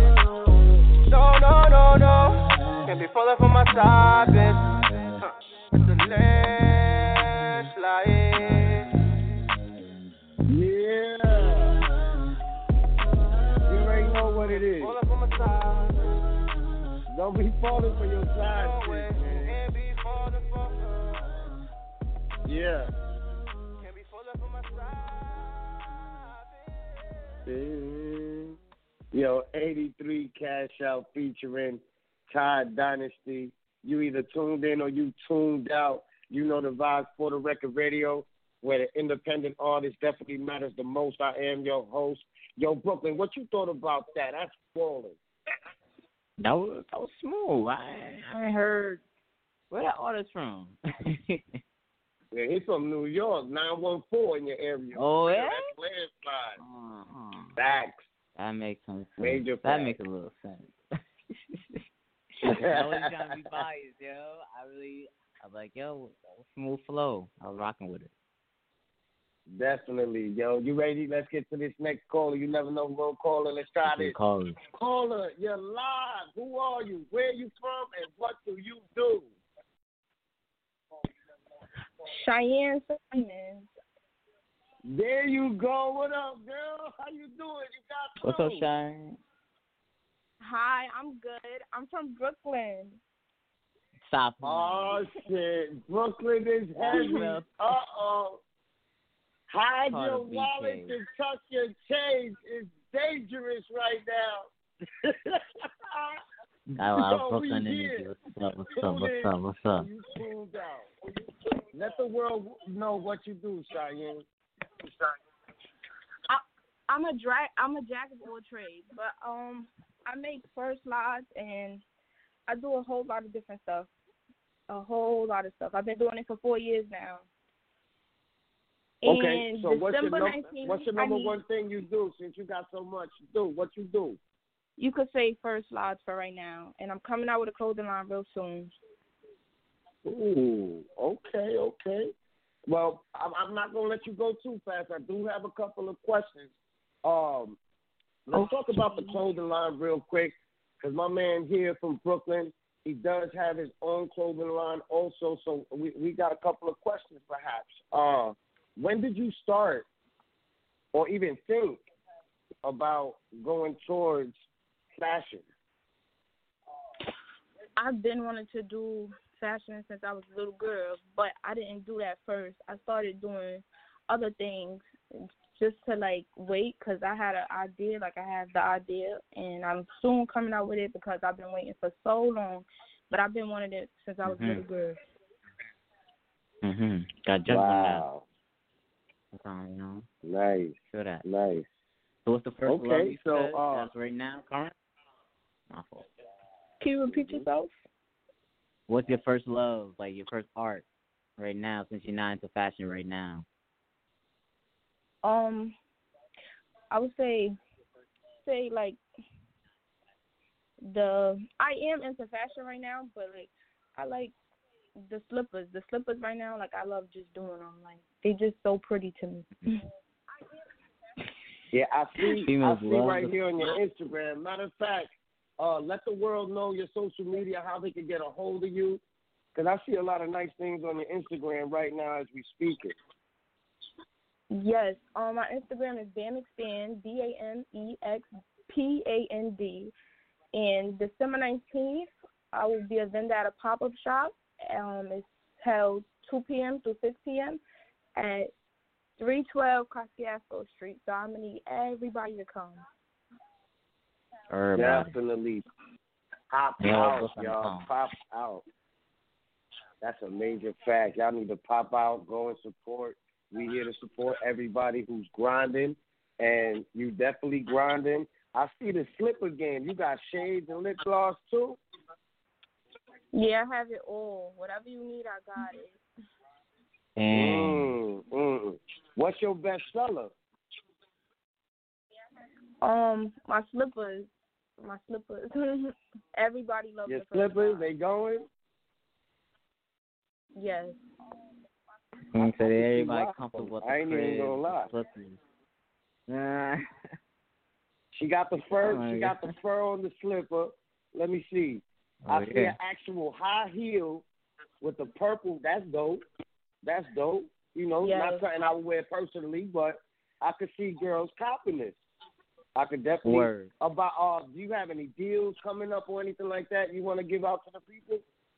No. Can't be falling for my side, bitch. It's a landslide. Yeah. You already know what it is. Falling for my side. Don't be falling for your side, man. Can't be falling for her. Yeah. Can't be falling for my side. Yo, 83 Cash Out featuring Todd Dynasty. You either tuned in or you tuned out. You know the vibes for the record radio, where the independent artist definitely matters the most. I am your host. Yo, Brooklyn, what you thought about that? That's falling. That was smooth. I heard where that artist from. Yeah, he's from New York, 914 in your area. Oh, yeah? That's landslide. Facts. That makes some sense. Major that facts. makes a little sense. I was trying to be biased, yo. I was like, yo, smooth flow. I was rocking with it. Definitely, yo. You ready? Let's get to this next caller. You never know who's going to call her. Let's try this. Caller, you're live. Who are you? Where are you from? And what do you do? Cheyenne Simons. There you go. What up, girl? How you doing? You got what's up, Cheyenne? Hi, I'm good. I'm from Brooklyn. Stop. Oh, shit. Brooklyn is heavy. Uh-oh. Hide your wallet and tuck your change. It's dangerous right now. I love Brooklyn energy. What's up? You tuned out. Let the world know what you do, Cheyenne. I'm a jack of all trades, but I make first lots and I do a whole lot of different stuff. I've been doing it for 4 years now. Okay, and so what's your number 19, one thing you do since you got so much to do? What you do? You could say first lots for right now, and I'm coming out with a clothing line real soon. Ooh, okay. Well, I'm not going to let you go too fast. I do have a couple of questions. Let's talk about the clothing line real quick, because my man here from Brooklyn, he does have his own clothing line also, so we got a couple of questions perhaps. When did you start or even think about going towards fashion? I've been wanting to do fashion since I was a little girl, but I didn't do that first. I started doing other things just to, wait, because I had an idea, I have the idea, and I'm soon coming out with it because I've been waiting for so long, but I've been wanting it since I was a little girl. Got just wow. You know? Nice. Sure that. Nice. So what's the first love you so, said that's right now, current? My fault. Can you repeat yourself? What's your first love, your first art right now, since you're not into fashion right now? I would say I am into fashion right now, but I like the slippers. The slippers right now, I love just doing them. They just so pretty to me. Yeah, I see Females right here on your Instagram. Matter of fact, let the world know your social media, how they can get a hold of you. Because I see a lot of nice things on your Instagram right now as we speak it. Yes, my Instagram is BamExpand, BAMEXPAND. And December 19th, I will be a vendor at a pop-up shop. It's held 2 p.m. through 6 p.m. at 312 Cosciasco Street. So I'm going to need everybody to come. Definitely. Pop out, y'all. Pop out. That's a major fact. Y'all need to pop out, go and support. We here to support everybody who's grinding, and you definitely grinding. I see the slipper game. You got shades and lip gloss too? Yeah, I have it all. Whatever you need, I got it. What's your best seller? My slippers. Everybody loves your the slippers. They going? Yes. So everybody comfortable with the I ain't even gonna lie. She got the fur. She got the fur on the slipper. Let me see. I see an actual high heel with the purple. That's dope. That's dope. You know, not something I would wear personally, but I could see girls copping this. I could definitely. Word. About do you have any deals coming up or anything like that you want to give out to the people?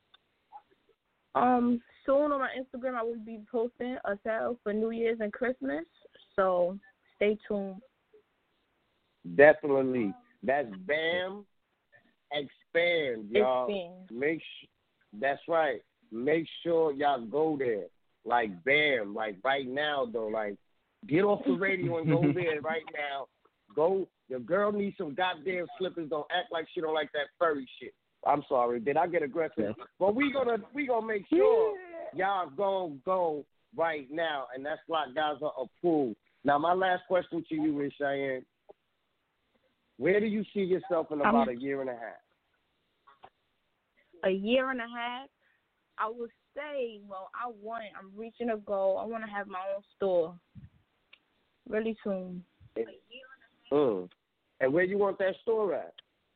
Soon on my Instagram, I will be posting a sale for New Year's and Christmas, so stay tuned. Definitely. That's BAM Expand, y'all. That's right. Make sure y'all go there. Like BAM, like right now though. Like get off the radio and go there right now. Go. Your girl needs some goddamn slippers. Don't act like she don't like that furry shit. I'm sorry, did I get aggressive? But we gonna make sure y'all gonna go right now, and that's why guys are approved. Now, my last question to you is, Cheyenne, where do you see yourself in about a year and a half? A year and a half, I would say. Well, I'm reaching a goal. I want to have my own store really soon. And where you want that store at?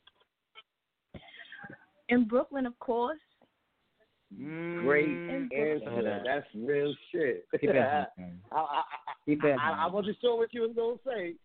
In Brooklyn, of course. Great answer. That's real shit. I wasn't sure what you was going to say.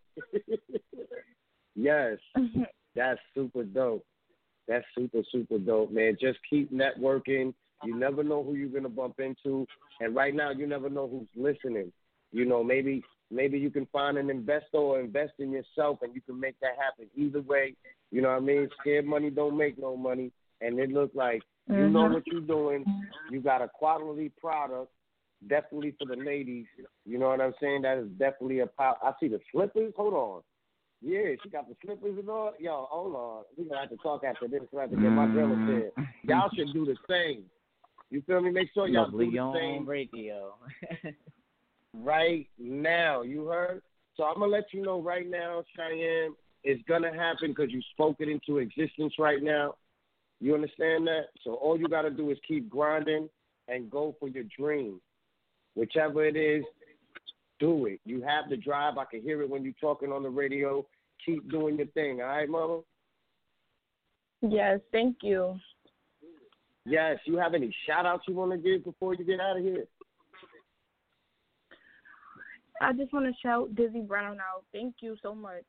Yes. That's super dope. That's super, super dope, man. Just keep networking. You never know who you're going to bump into. And right now, you never know who's listening. You know, maybe you can find an investor or invest in yourself, and you can make that happen. Either way, you know what I mean? Scared money don't make no money. And it looks like you know what you're doing. You got a quality product, definitely for the ladies. You know what I'm saying? That is definitely a power. I see the slippers. Hold on. Yeah, she got the slippers and all. Yo, hold on. We're going to have to talk after this. I have to get my girl up there. Y'all should do the same. You feel me? Make sure y'all do the same. Radio. Right now. You heard? So I'm going to let you know right now, Cheyenne, it's going to happen because you spoke it into existence right now. You understand that? So all you got to do is keep grinding and go for your dream. Whichever it is, do it. You have the drive. I can hear it when you're talking on the radio. Keep doing your thing. All right, Mama? Yes, thank you. Yes. You have any shout-outs you want to give before you get out of here? I just want to shout Dizzy Brown out. Thank you so much.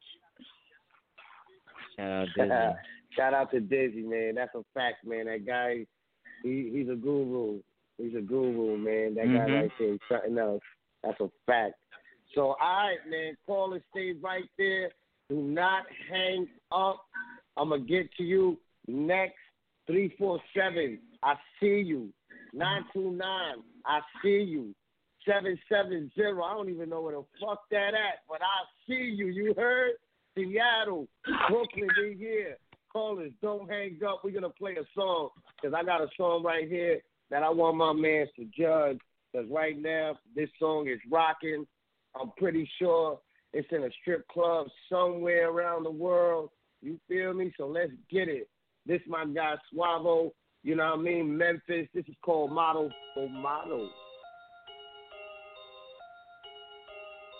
Shout out Dizzy. Shout out to Dizzy, man. That's a fact, man. That guy, he's a guru. He's a guru, man. That guy right there is something else. That's a fact. So, all right, man. Call and stay right there. Do not hang up. I'm going to get to you next. 347, I see you. 929, I see you. 770, I don't even know where the fuck that at, but I see you. You heard? Seattle, Brooklyn, we here. Callers, don't hang up. We're going to play a song because I got a song right here that I want my man to judge because right now this song is rocking. I'm pretty sure it's in a strip club somewhere around the world. You feel me? So let's get it. This my guy Suavo, you know what I mean? Memphis. This is called Model for Model.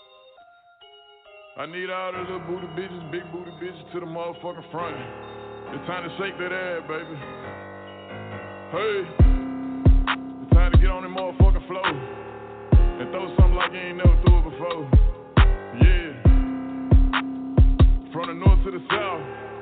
I need all the little booty bitches, big booty bitches to the motherfucking front. It's time to shake that ass, baby. Hey, it's time to get on that motherfucking floor and throw something like you ain't never threw it before. Yeah. From the north to the south.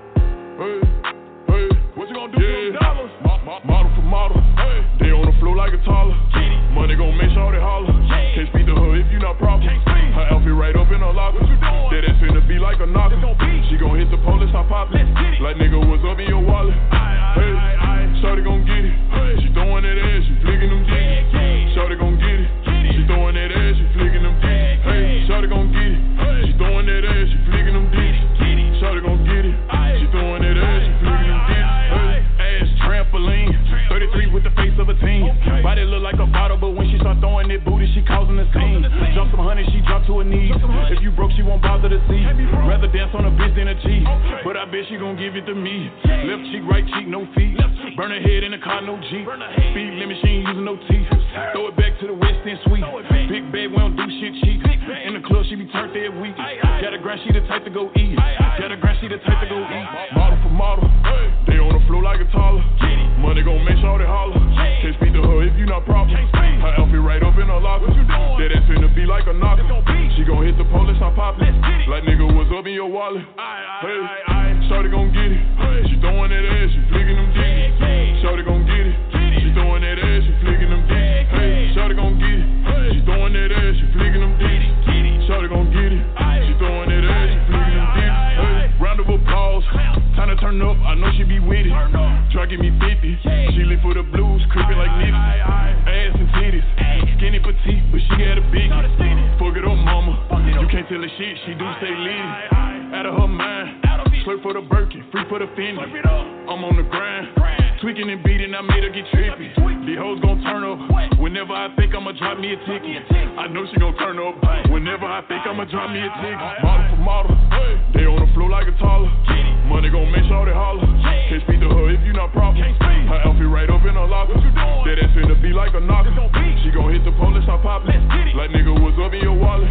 Hey, hey, what you gonna do for them dollars? Model for model. Hey, they on the floor like a toddler. Money gon' make sure they holler. Can't speak to her if you not proper. Her outfit right up in her locker. That ass finna be like a knocker. She gon' hit the police, I pop it. Like nigga, what's up in your wallet? Hey, shorty gon' get it. She throwing that ass, she flicking them dicks. Shorty gon' get it. She throwing that ass, she flicking them dicks. Hey, shorty gon' get it. She throwing that ass, she flicking them dicks. Shorty gon' get it. She throwing that ass, she flicking them dicks. Hey, ass trampoline. 33 with the face of a teen. Body look like a bottle, but when she start throwing that booty, she causing a scene. Jump some honey, she drop to her knees. If you broke, she won't bother to see. Rather dance on a bitch than a cheese. But I bet she gon' give it to me. Left cheek, right cheek, no feet. Burn her head in the car, no Jeep. Speed limit, she ain't using no teeth. Throw it back to the West End suite. Big bag, we don't do shit cheap. In the club, she be turned every week. Got a grind, she the type to go eat. Got a grind, she the type to go eat. Model for model. They on the floor like a toddler. Money gon' make sure they holler. Can't speak to her if you not proper. Her outfit right up in her locker. That ass finna be like a knocker. She gon' hit the police, I pop it. Like nigga, what's up in your wallet? Hey, shorty gon' get it. She throwing that ass, she flicking them dicks. Shorty gon' get it. She throwing that ass, she flicking them dicks. Hey, shorty gon' get it. She throwing that ass, she flicking them dicks. Shorty gon' get it. She throwing that ass, she flicking them dicks. Hey, round of applause. Time to turn up, I know she be with it. Try give me 50. She live for the blues, creeping like Nipsey. Ass and titties, skinny petite, but she got a big. Fuck it up, mama. You can't tell her shit, she do stay lit. Out of her mind, slurp for the Birkin, free for the Fendi. I'm on the grind, tweaking and beating, I made her get trippy. These hoes gon' turn up whenever I think I'ma drop me a ticket. I know she gon' turn up whenever I think I'ma drop me a ticket. Model for model, they on the floor like a toddler. Money gon' make sure they holler. Can't speak to her if you not proper. Her outfit right up in her locker. That ass finna be like a knocker. She gon' hit the police, I pop it. Like nigga, what's up in your wallet?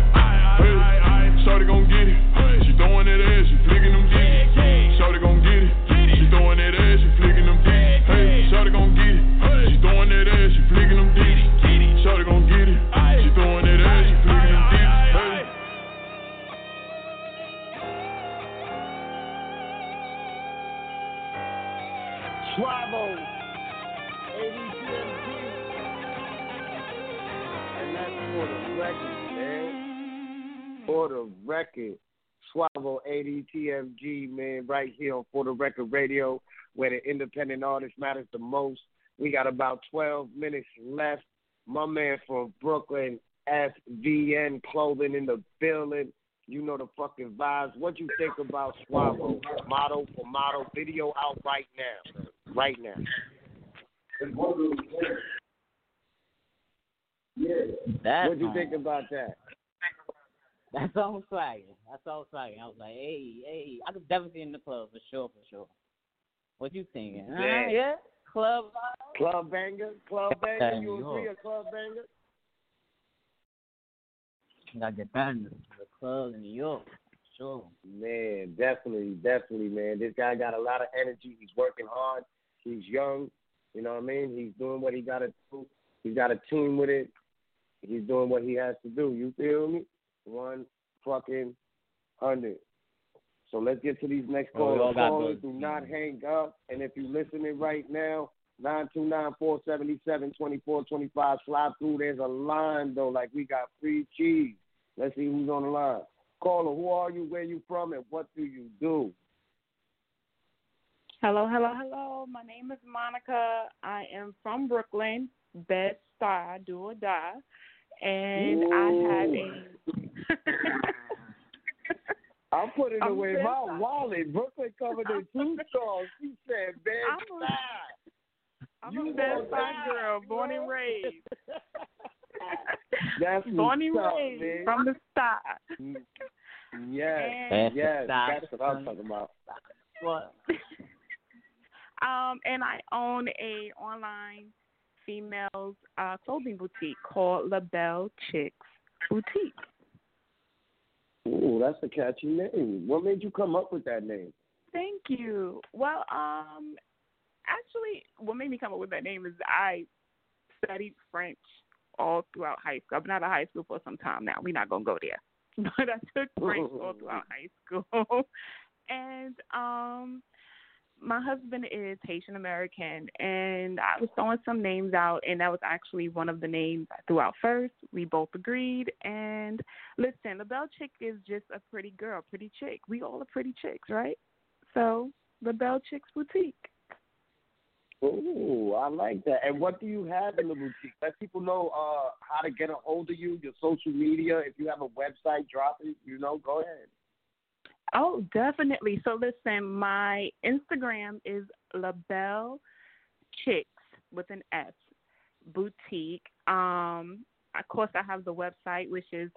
Hey, shorty gon' get it. She throwing that ass, she flicking them dicks. Shorty gon' get it. She throwing that ass, she flicking them dicks. Hey, shorty gon' get it. She throwing that ass, she flicking them dicks. Shorty gon' get it. She throwing that ass, she flicking them dicks. Hey. Swavo, ADTMG, and that's for the record, man. For the record, Swavo, ADTMG, man, right here on For the Record Radio, where the independent artist matters the most. We got about 12 minutes left. My man from Brooklyn, FVN Clothing in the building. You know the fucking vibes. What you think about Swavo? Model for model, video out right now. Right now. What do you think about that? That's all swagger. That's all swagger. I was like, hey, I could definitely see in the club for sure. What you thinking? Yeah, club banger. You agree, a club banger? Gotta get that in the club in New York. Sure. Man, definitely, man. This guy got a lot of energy. He's working hard. He's young. You know what I mean? He's doing what he got to do. He's got a team with it. He's doing what he has to do. You feel me? 100. So let's get to these next callers. Callers, do not hang up. And if you're listening right now, 929-477-2425. Slide through. There's a line, though, like we got free cheese. Let's see who's on the line. Caller, who are you, where you from, and what do you do? Hello. My name is Monica. I am from Brooklyn, Bed-Stuy, do or die. And I have I'm putting away my wallet. Brooklyn covered in 2 songs. She said Bed-Stuy. I'm a Bed-Stuy girl, born and raised. That's born and raised man. from the start. Yes. That's what I'm talking about. What? And I own a online females clothing boutique called La Belle Chicks Boutique. Ooh, that's a catchy name. What made you come up with that name? Thank you. Well, actually, what made me come up with that name is I studied French all throughout high school. I've been out of high school for some time now. We're not going to go there. But I took French all throughout high school. And my husband is Haitian American, and I was throwing some names out, and that was actually one of the names I threw out first. We both agreed. And listen, La Belle Chick is just a pretty girl, pretty chick. We all are pretty chicks, right? So, La Belle Chicks Boutique. Ooh, I like that. And what do you have in the boutique? Let people know how to get a hold of you, your social media. If you have a website, drop it. Go ahead. Oh, definitely. So listen, my Instagram is La Belle Chicks with an S Boutique. Of course, I have the website, which is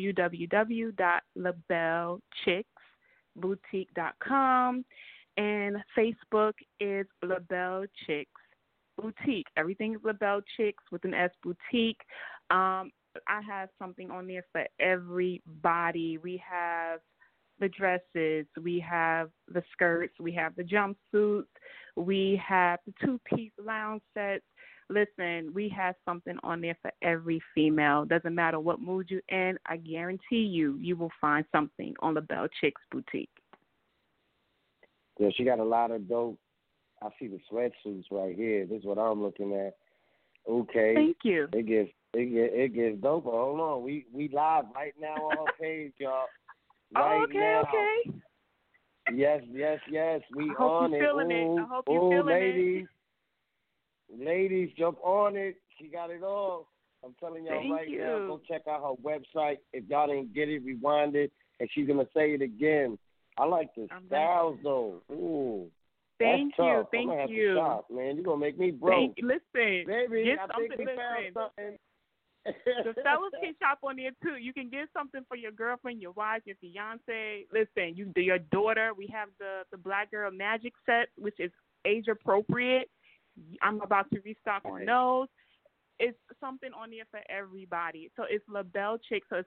www.labellechicks.boutique.com. And Facebook is La Belle Chicks Boutique. Everything is La Belle Chicks with an S Boutique. I have something on there for everybody. We have the dresses, we have the skirts, we have the jumpsuits, we have the two-piece lounge sets. Listen, we have something on there for every female. Doesn't matter what mood you're in, I guarantee you will find something on La Belle Chicks Boutique. Yeah, she got a lot of dope. I see the sweatsuits right here. This is what I'm looking at. Okay. Thank you. It gets dope. Hold on. We live right now on her page, y'all. Right now. Okay. Yes. We I hope on you're it. feeling it. I hope you're feeling ladies. Ladies, jump on it. She got it all. I'm telling y'all Thank right you. now, go check out her website. If y'all didn't get it, rewind it, and she's going to say it again. I like the styles, though. Ooh. Thank That's you. tough. Thank I'm gonna have you. To stop, man. You're going to make me broke. Listen, baby, get I something. think we found something. The fellas can shop on there too. You can get something for your girlfriend, your wife, your fiance. Listen, your daughter. We have the Black Girl Magic set, which is age appropriate. I'm about to restock on those. It's something on there for everybody. So it's La Belle Chicks. So it's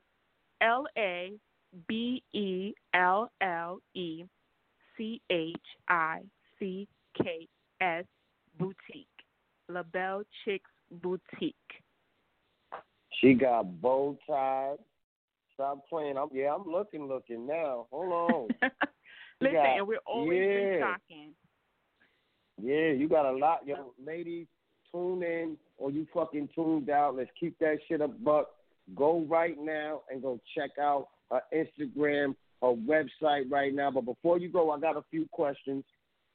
LABELLECHICKS Boutique. La Belle Chicks Boutique. She got bow ties. Stop playing. I'm looking now. Hold on. Listen, and we're always restocking. Yeah, you got a lot. Yo, ladies, tune in or you fucking tuned out. Let's keep that shit a buck. Go right now and go check out her Instagram, her website right now. But before you go, I got a few questions.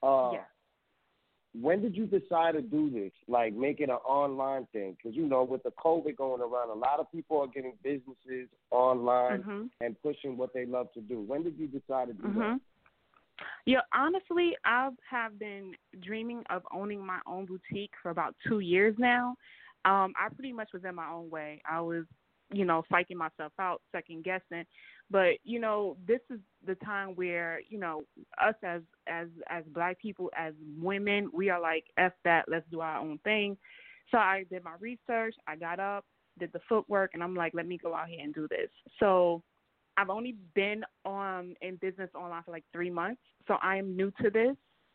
When did you decide to do this, like make it an online thing? Because, with the COVID going around, a lot of people are getting businesses online and pushing what they love to do. When did you decide to do that? Yeah, honestly, I have been dreaming of owning my own boutique for about 2 years now. I pretty much was in my own way. I was, psyching myself out, second guessing. But, this is the time where, us as Black people, as women, we are like, F that, let's do our own thing. So I did my research. I got up, did the footwork, and I'm like, let me go out here and do this. So I've only been in business online for like 3 months, so I am new to this.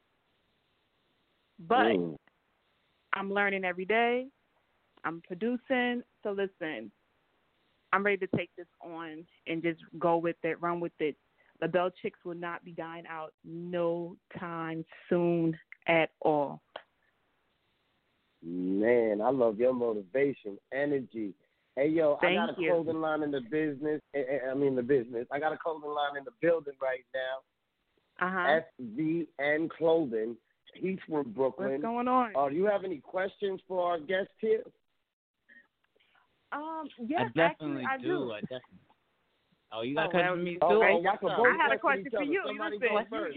But I'm learning every day. I'm producing. So listen, I'm ready to take this on and just go with it, run with it. La Belle Chicks will not be dying out no time soon at all. Man, I love your motivation, energy. Hey, yo, Thank I got a clothing line in the business. I got a clothing line in the building right now. SVN Clothing. He's from Brooklyn. What's going on? Do you have any questions for our guest here? Yes, I definitely actually, I do. Oh, you got a question for me too? Okay, I had a question for you. Somebody Listen. go first.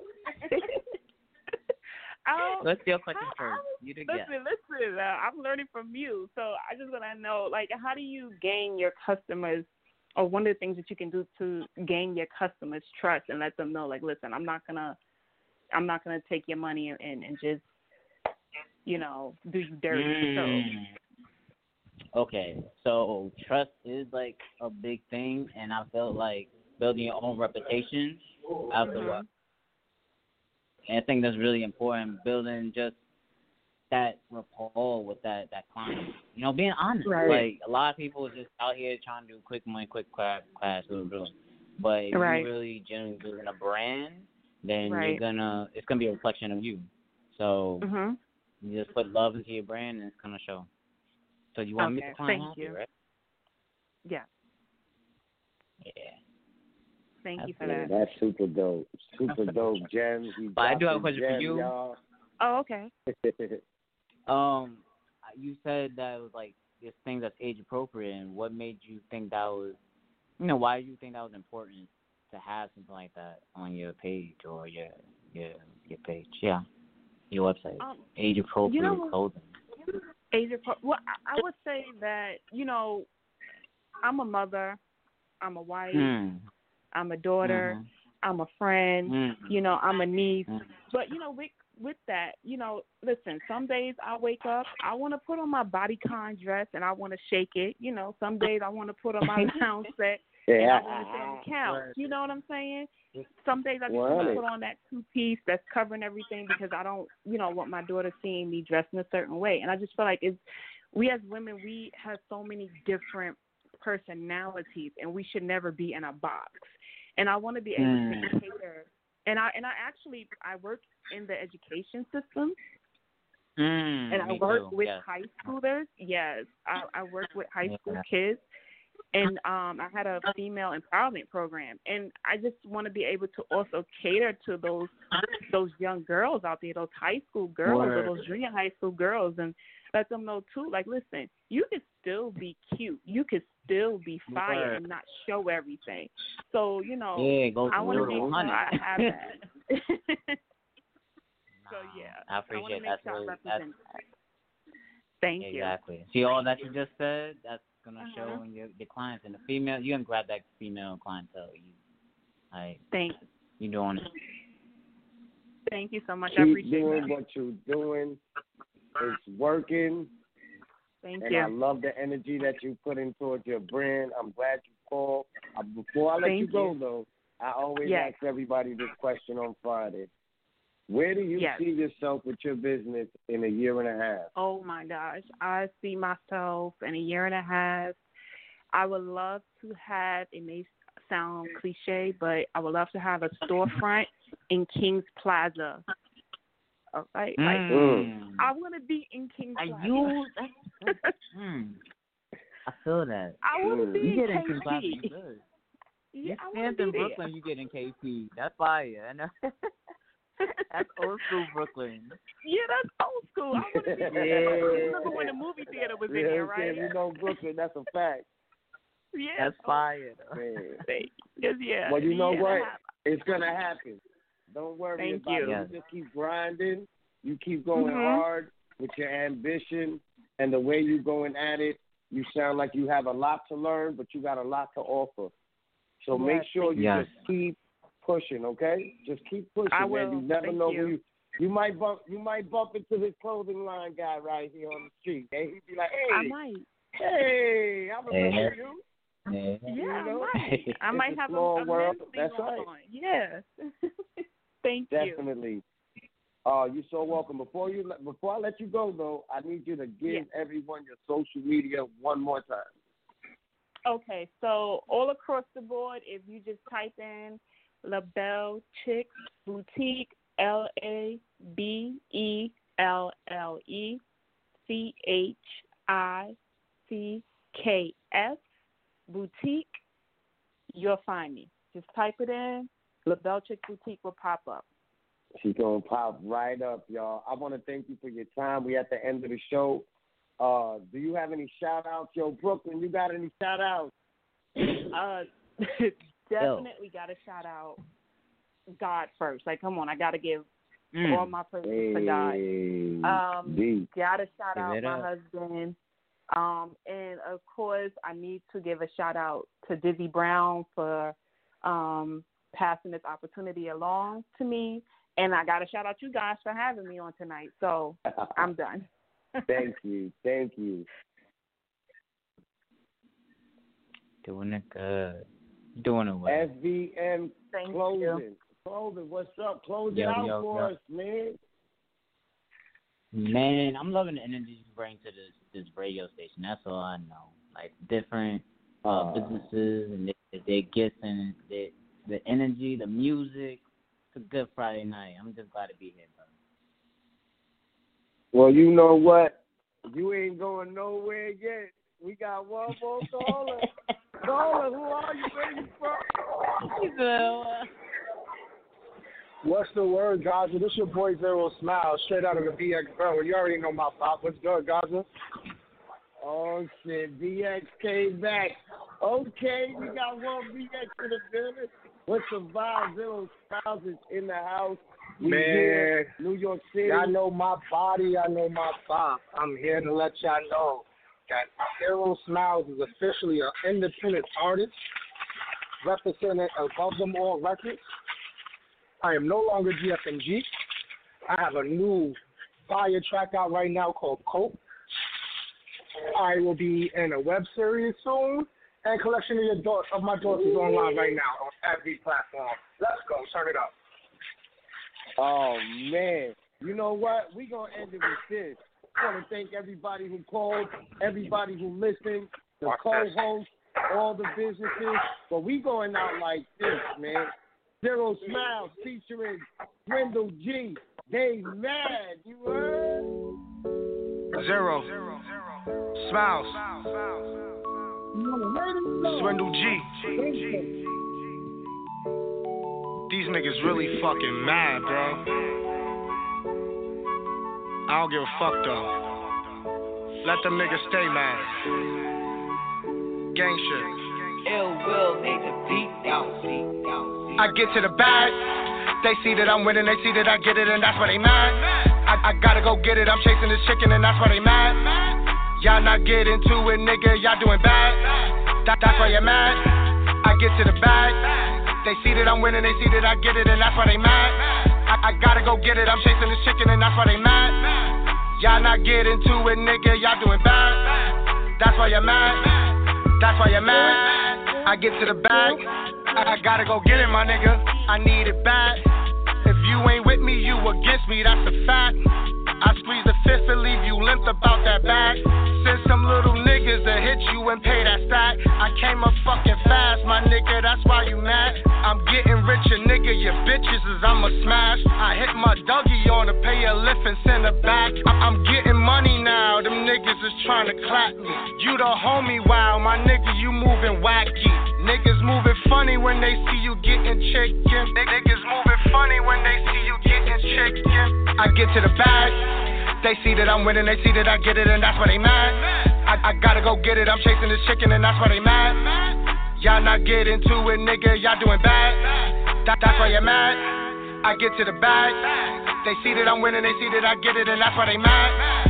What's your question first? You the guest. Listen. I'm learning from you, so I just want to know, how do you gain your customers, or one of the things that you can do to gain your customers' trust and let them know, listen, I'm not gonna take your money and just, do you dirty. Okay, so trust is a big thing, and I feel like building your own reputation after And I think that's really important, building just that rapport with that client. You know, being honest. Right. Like, a lot of people are just out here trying to do quick money, quick class, but if Right. you really genuinely building a brand, then Right. it's gonna be a reflection of you. So you just put love into your brand, and it's gonna show. So you want to make the client Thank happy, you. right? Yeah. Yeah. Thank you for Yeah, that. that's super dope. Super dope gems. But I do have a question for you. Y'all. Oh, okay. You said that it was like this thing that's age appropriate, and what made you think that was, why do you think that was important to have something like that on your page or your page? Yeah, your website. Age appropriate clothing. Well, I would say that, I'm a mother, I'm a wife, I'm a daughter, I'm a friend, I'm a niece. But, with that, listen, some days I wake up, I want to put on my bodycon dress and I want to shake it. Some days I want to put on my lounge set and I want to sit on the couch. You know what I'm saying? Some days I just want to put on that two-piece that's covering everything because I don't, want my daughter seeing me dressed in a certain way. And I just feel like we as women, we have so many different personalities and we should never be in a box. And I want to be able to cater. And I work in the education system, and I work with high schoolers. Yes, I work with high school kids, and I had a female empowerment program, and I just want to be able to also cater to those young girls out there, those high school girls or those junior high school girls, and let them know too. Like, listen, you can still be cute, you can still be fire, and not show everything. So I want to make sure I have that. So I appreciate that. Thank you. Exactly. See all that you just said? That's gonna show in your clients and the female. You're gonna grab that female clientele. Thanks. You're doing it. Thank you so much. Keep I appreciate doing that. what you're doing. It's working. Thank and you. I love the energy that you put in towards your brand. I'm glad you called. Before I let you go, though, I always ask everybody this question on Friday. Where do you see yourself with your business in a year and a half? Oh, my gosh. I see myself in a year and a half. I would love to have, it may sound cliche, but I would love to have a storefront in Kings Plaza. All right? I want to be in Kings Plaza. I feel that. I want to be you in get KP. in Kings Plaza, you good. Yeah, you stand in Brooklyn, you get in KP. That's fire. I know. That's old school Brooklyn. Yeah, that's old school. I want to be there. Remember when the movie theater was in there, right? You know Brooklyn, that's a fact. Yeah. That's fire. Yeah. Well, you know what? It's going to happen. Don't worry Thank about you. it. You just keep grinding. You keep going hard with your ambition and the way you're going at it. You sound like you have a lot to learn, but you got a lot to offer. So make sure you just keep pushing, okay? Just keep pushing, I will. man. You never Thank know you. who you might bump into this clothing line guy right here on the street. And he'd be like, hey, I might. Hey, I remember you. Yeah, I might have small a world. men's That's thing right. on. Yes. Thank you. Definitely. You're so welcome. Before I let you go, though, I need you to give everyone your social media one more time. Okay, so all across the board, if you just type in LaBelle Chicks Boutique, LaBellechicks Boutique, you'll find me. Just type it in. LaBelle Chicks Boutique will pop up. She's going to pop right up, y'all. I want to thank you for your time. We're at the end of the show. Do you have any shout-outs? Yo, Brooklyn, you got any shout-outs? Definitely got to shout-out God first. Like, come on, I got to give all my praises to God. Got to shout-out my husband. And, of course, I need to give a shout-out to Dizzy Brown for passing this opportunity along to me. And I got to shout out you guys for having me on tonight. So I'm done. Thank you. Thank you. Doing it good. Doing it well. SVM Clothing. Clothing, what's up? Close it out for us, man. Man, I'm loving the energy you bring to this radio station. That's all I know. Like different businesses and their gifts and the energy, the music. It's a good Friday night. I'm just glad to be here, bro. Well, you know what? You ain't going nowhere yet. We got one more caller. Caller, who are you? Where you from? What's the word, Gaza? This your boy Zero Smile, straight out of the BX Bro. You already know my pop. What's good, Gaza? Oh, shit. BX came back. Okay, we got one BX in the building. What's the vibe? Zero Smiles is in the house. We here, New York City. Y'all know my body. I know my pop. I'm here to let y'all know that Zero Smiles is officially an independent artist representing Above Them All Records. I am no longer GFNG. I have a new fire track out right now called Cope. I will be in a web series soon, and collection of my daughters is online right now on every platform. Let's go. Turn it up. Oh, man. You know what? We're going to end it with this. I want to thank everybody who called, everybody who listened, the co-hosts, all the businesses. But we going out like this, man. Zero Smiles featuring Swindle G. They mad, you heard? Zero Smiles. Swindle G. These niggas really fucking mad, bro. I don't give a fuck though. Let them niggas stay mad. Gang shit. Ill will make a deep down. I get to the bag. They see that I'm winning, they see that I get it, and that's why they mad. I gotta go get it, I'm chasing this chicken, and that's why they mad. Y'all not getting to it, nigga, y'all doing bad. That's why you're mad. I get to the bag. They see that I'm winning, they see that I get it, and that's why they mad. I gotta go get it, I'm chasing this chicken, and that's why they mad. Y'all not getting to it, nigga, y'all doing bad. That's why you're mad. That's why you're mad. I get to the bag. I gotta go get it, my nigga. I need it bad. If you ain't with me, you against me, that's a fact. I squeeze the fifth and leave you limp about that bag. Send some little niggas to hit you and pay that stack. I came up fucking fast, my nigga, that's why you mad. I'm getting richer, nigga, your bitches is I'ma smash. I hit my Dougie on to pay a lift and send her back. I'm getting money now, them niggas is trying to clap me. You the homie, wow, my nigga, you moving wacky. Niggas moving funny when they see you getting chicken. Niggas moving funny when they see you getting chicken. I get to the bag. They see that I'm winning, they see that I get it, and that's why they mad. I gotta go get it, I'm chasing this chicken, and that's why they mad. Y'all not getting to it, nigga, y'all doing bad. That's why you're mad. I get to the bag. They see that I'm winning, they see that I get it, and that's why they mad.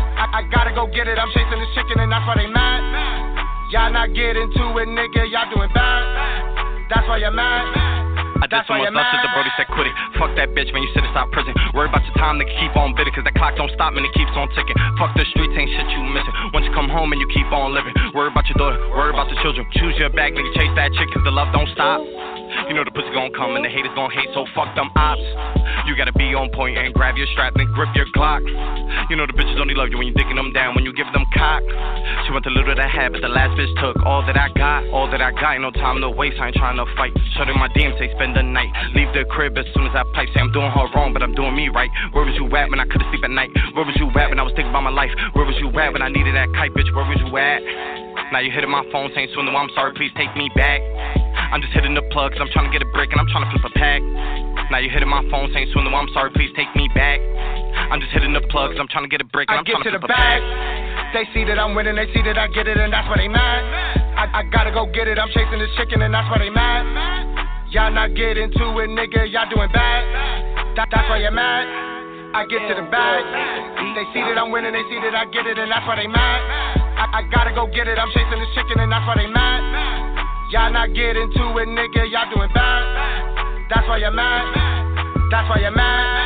I gotta go get it, I'm chasing this chicken, and that's why they mad. Y'all not getting to it, nigga, y'all doing bad. That's why you're mad. I did so much love that the Brody said quit it. Fuck that bitch, man, you sit inside prison. Worry about your time, nigga, keep on bidding. Cause that clock don't stop, man, it keeps on ticking. Fuck the streets, ain't shit you missing. Once you come home and you keep on living. Worry about your daughter, worry about the children. Choose your bag, nigga, chase that chick, cause the love don't stop. You know the pussy gon' come and the haters gon' hate, so fuck them ops. You gotta be on point and grab your strap and grip your Glock. You know the bitches only love you when you digging them down, when you give them cock. She want the little that I had, but the last bitch took all that I got. All that I got, ain't no time to waste, I ain't trying to fight. Shut in my DM, say spend the night. Leave the crib as soon as I pipe. Say I'm doing her wrong, but I'm doing me right. Where was you at when I couldn't sleep at night? Where was you at when I was thinking about my life? Where was you at when I needed that kite, bitch? Where was you at? Now you hitting my phone saying Swindle, I'm sorry, please take me back. I'm just hitting the plug, cause I'm trying to get a brick and I'm trying to flip a pack. Now you hitting my phone saying Swindle, I'm sorry, please take me back. I'm just hitting the plug, cause I'm trying to get a brick and I'm trying to flip a pack. They see that I'm winning, they see that I get it, and that's why they mad. I gotta go get it, I'm chasing this chicken, and that's why they mad. Y'all not getting to it, nigga, y'all doing bad. That's why you're mad. I get to the bag. They see that I'm winning, they see that I get it, and that's why they mad. I gotta go get it, I'm chasing this chicken, and that's why they mad. Y'all not getting to it, nigga, y'all doing bad. That's why you're mad. That's why you're mad.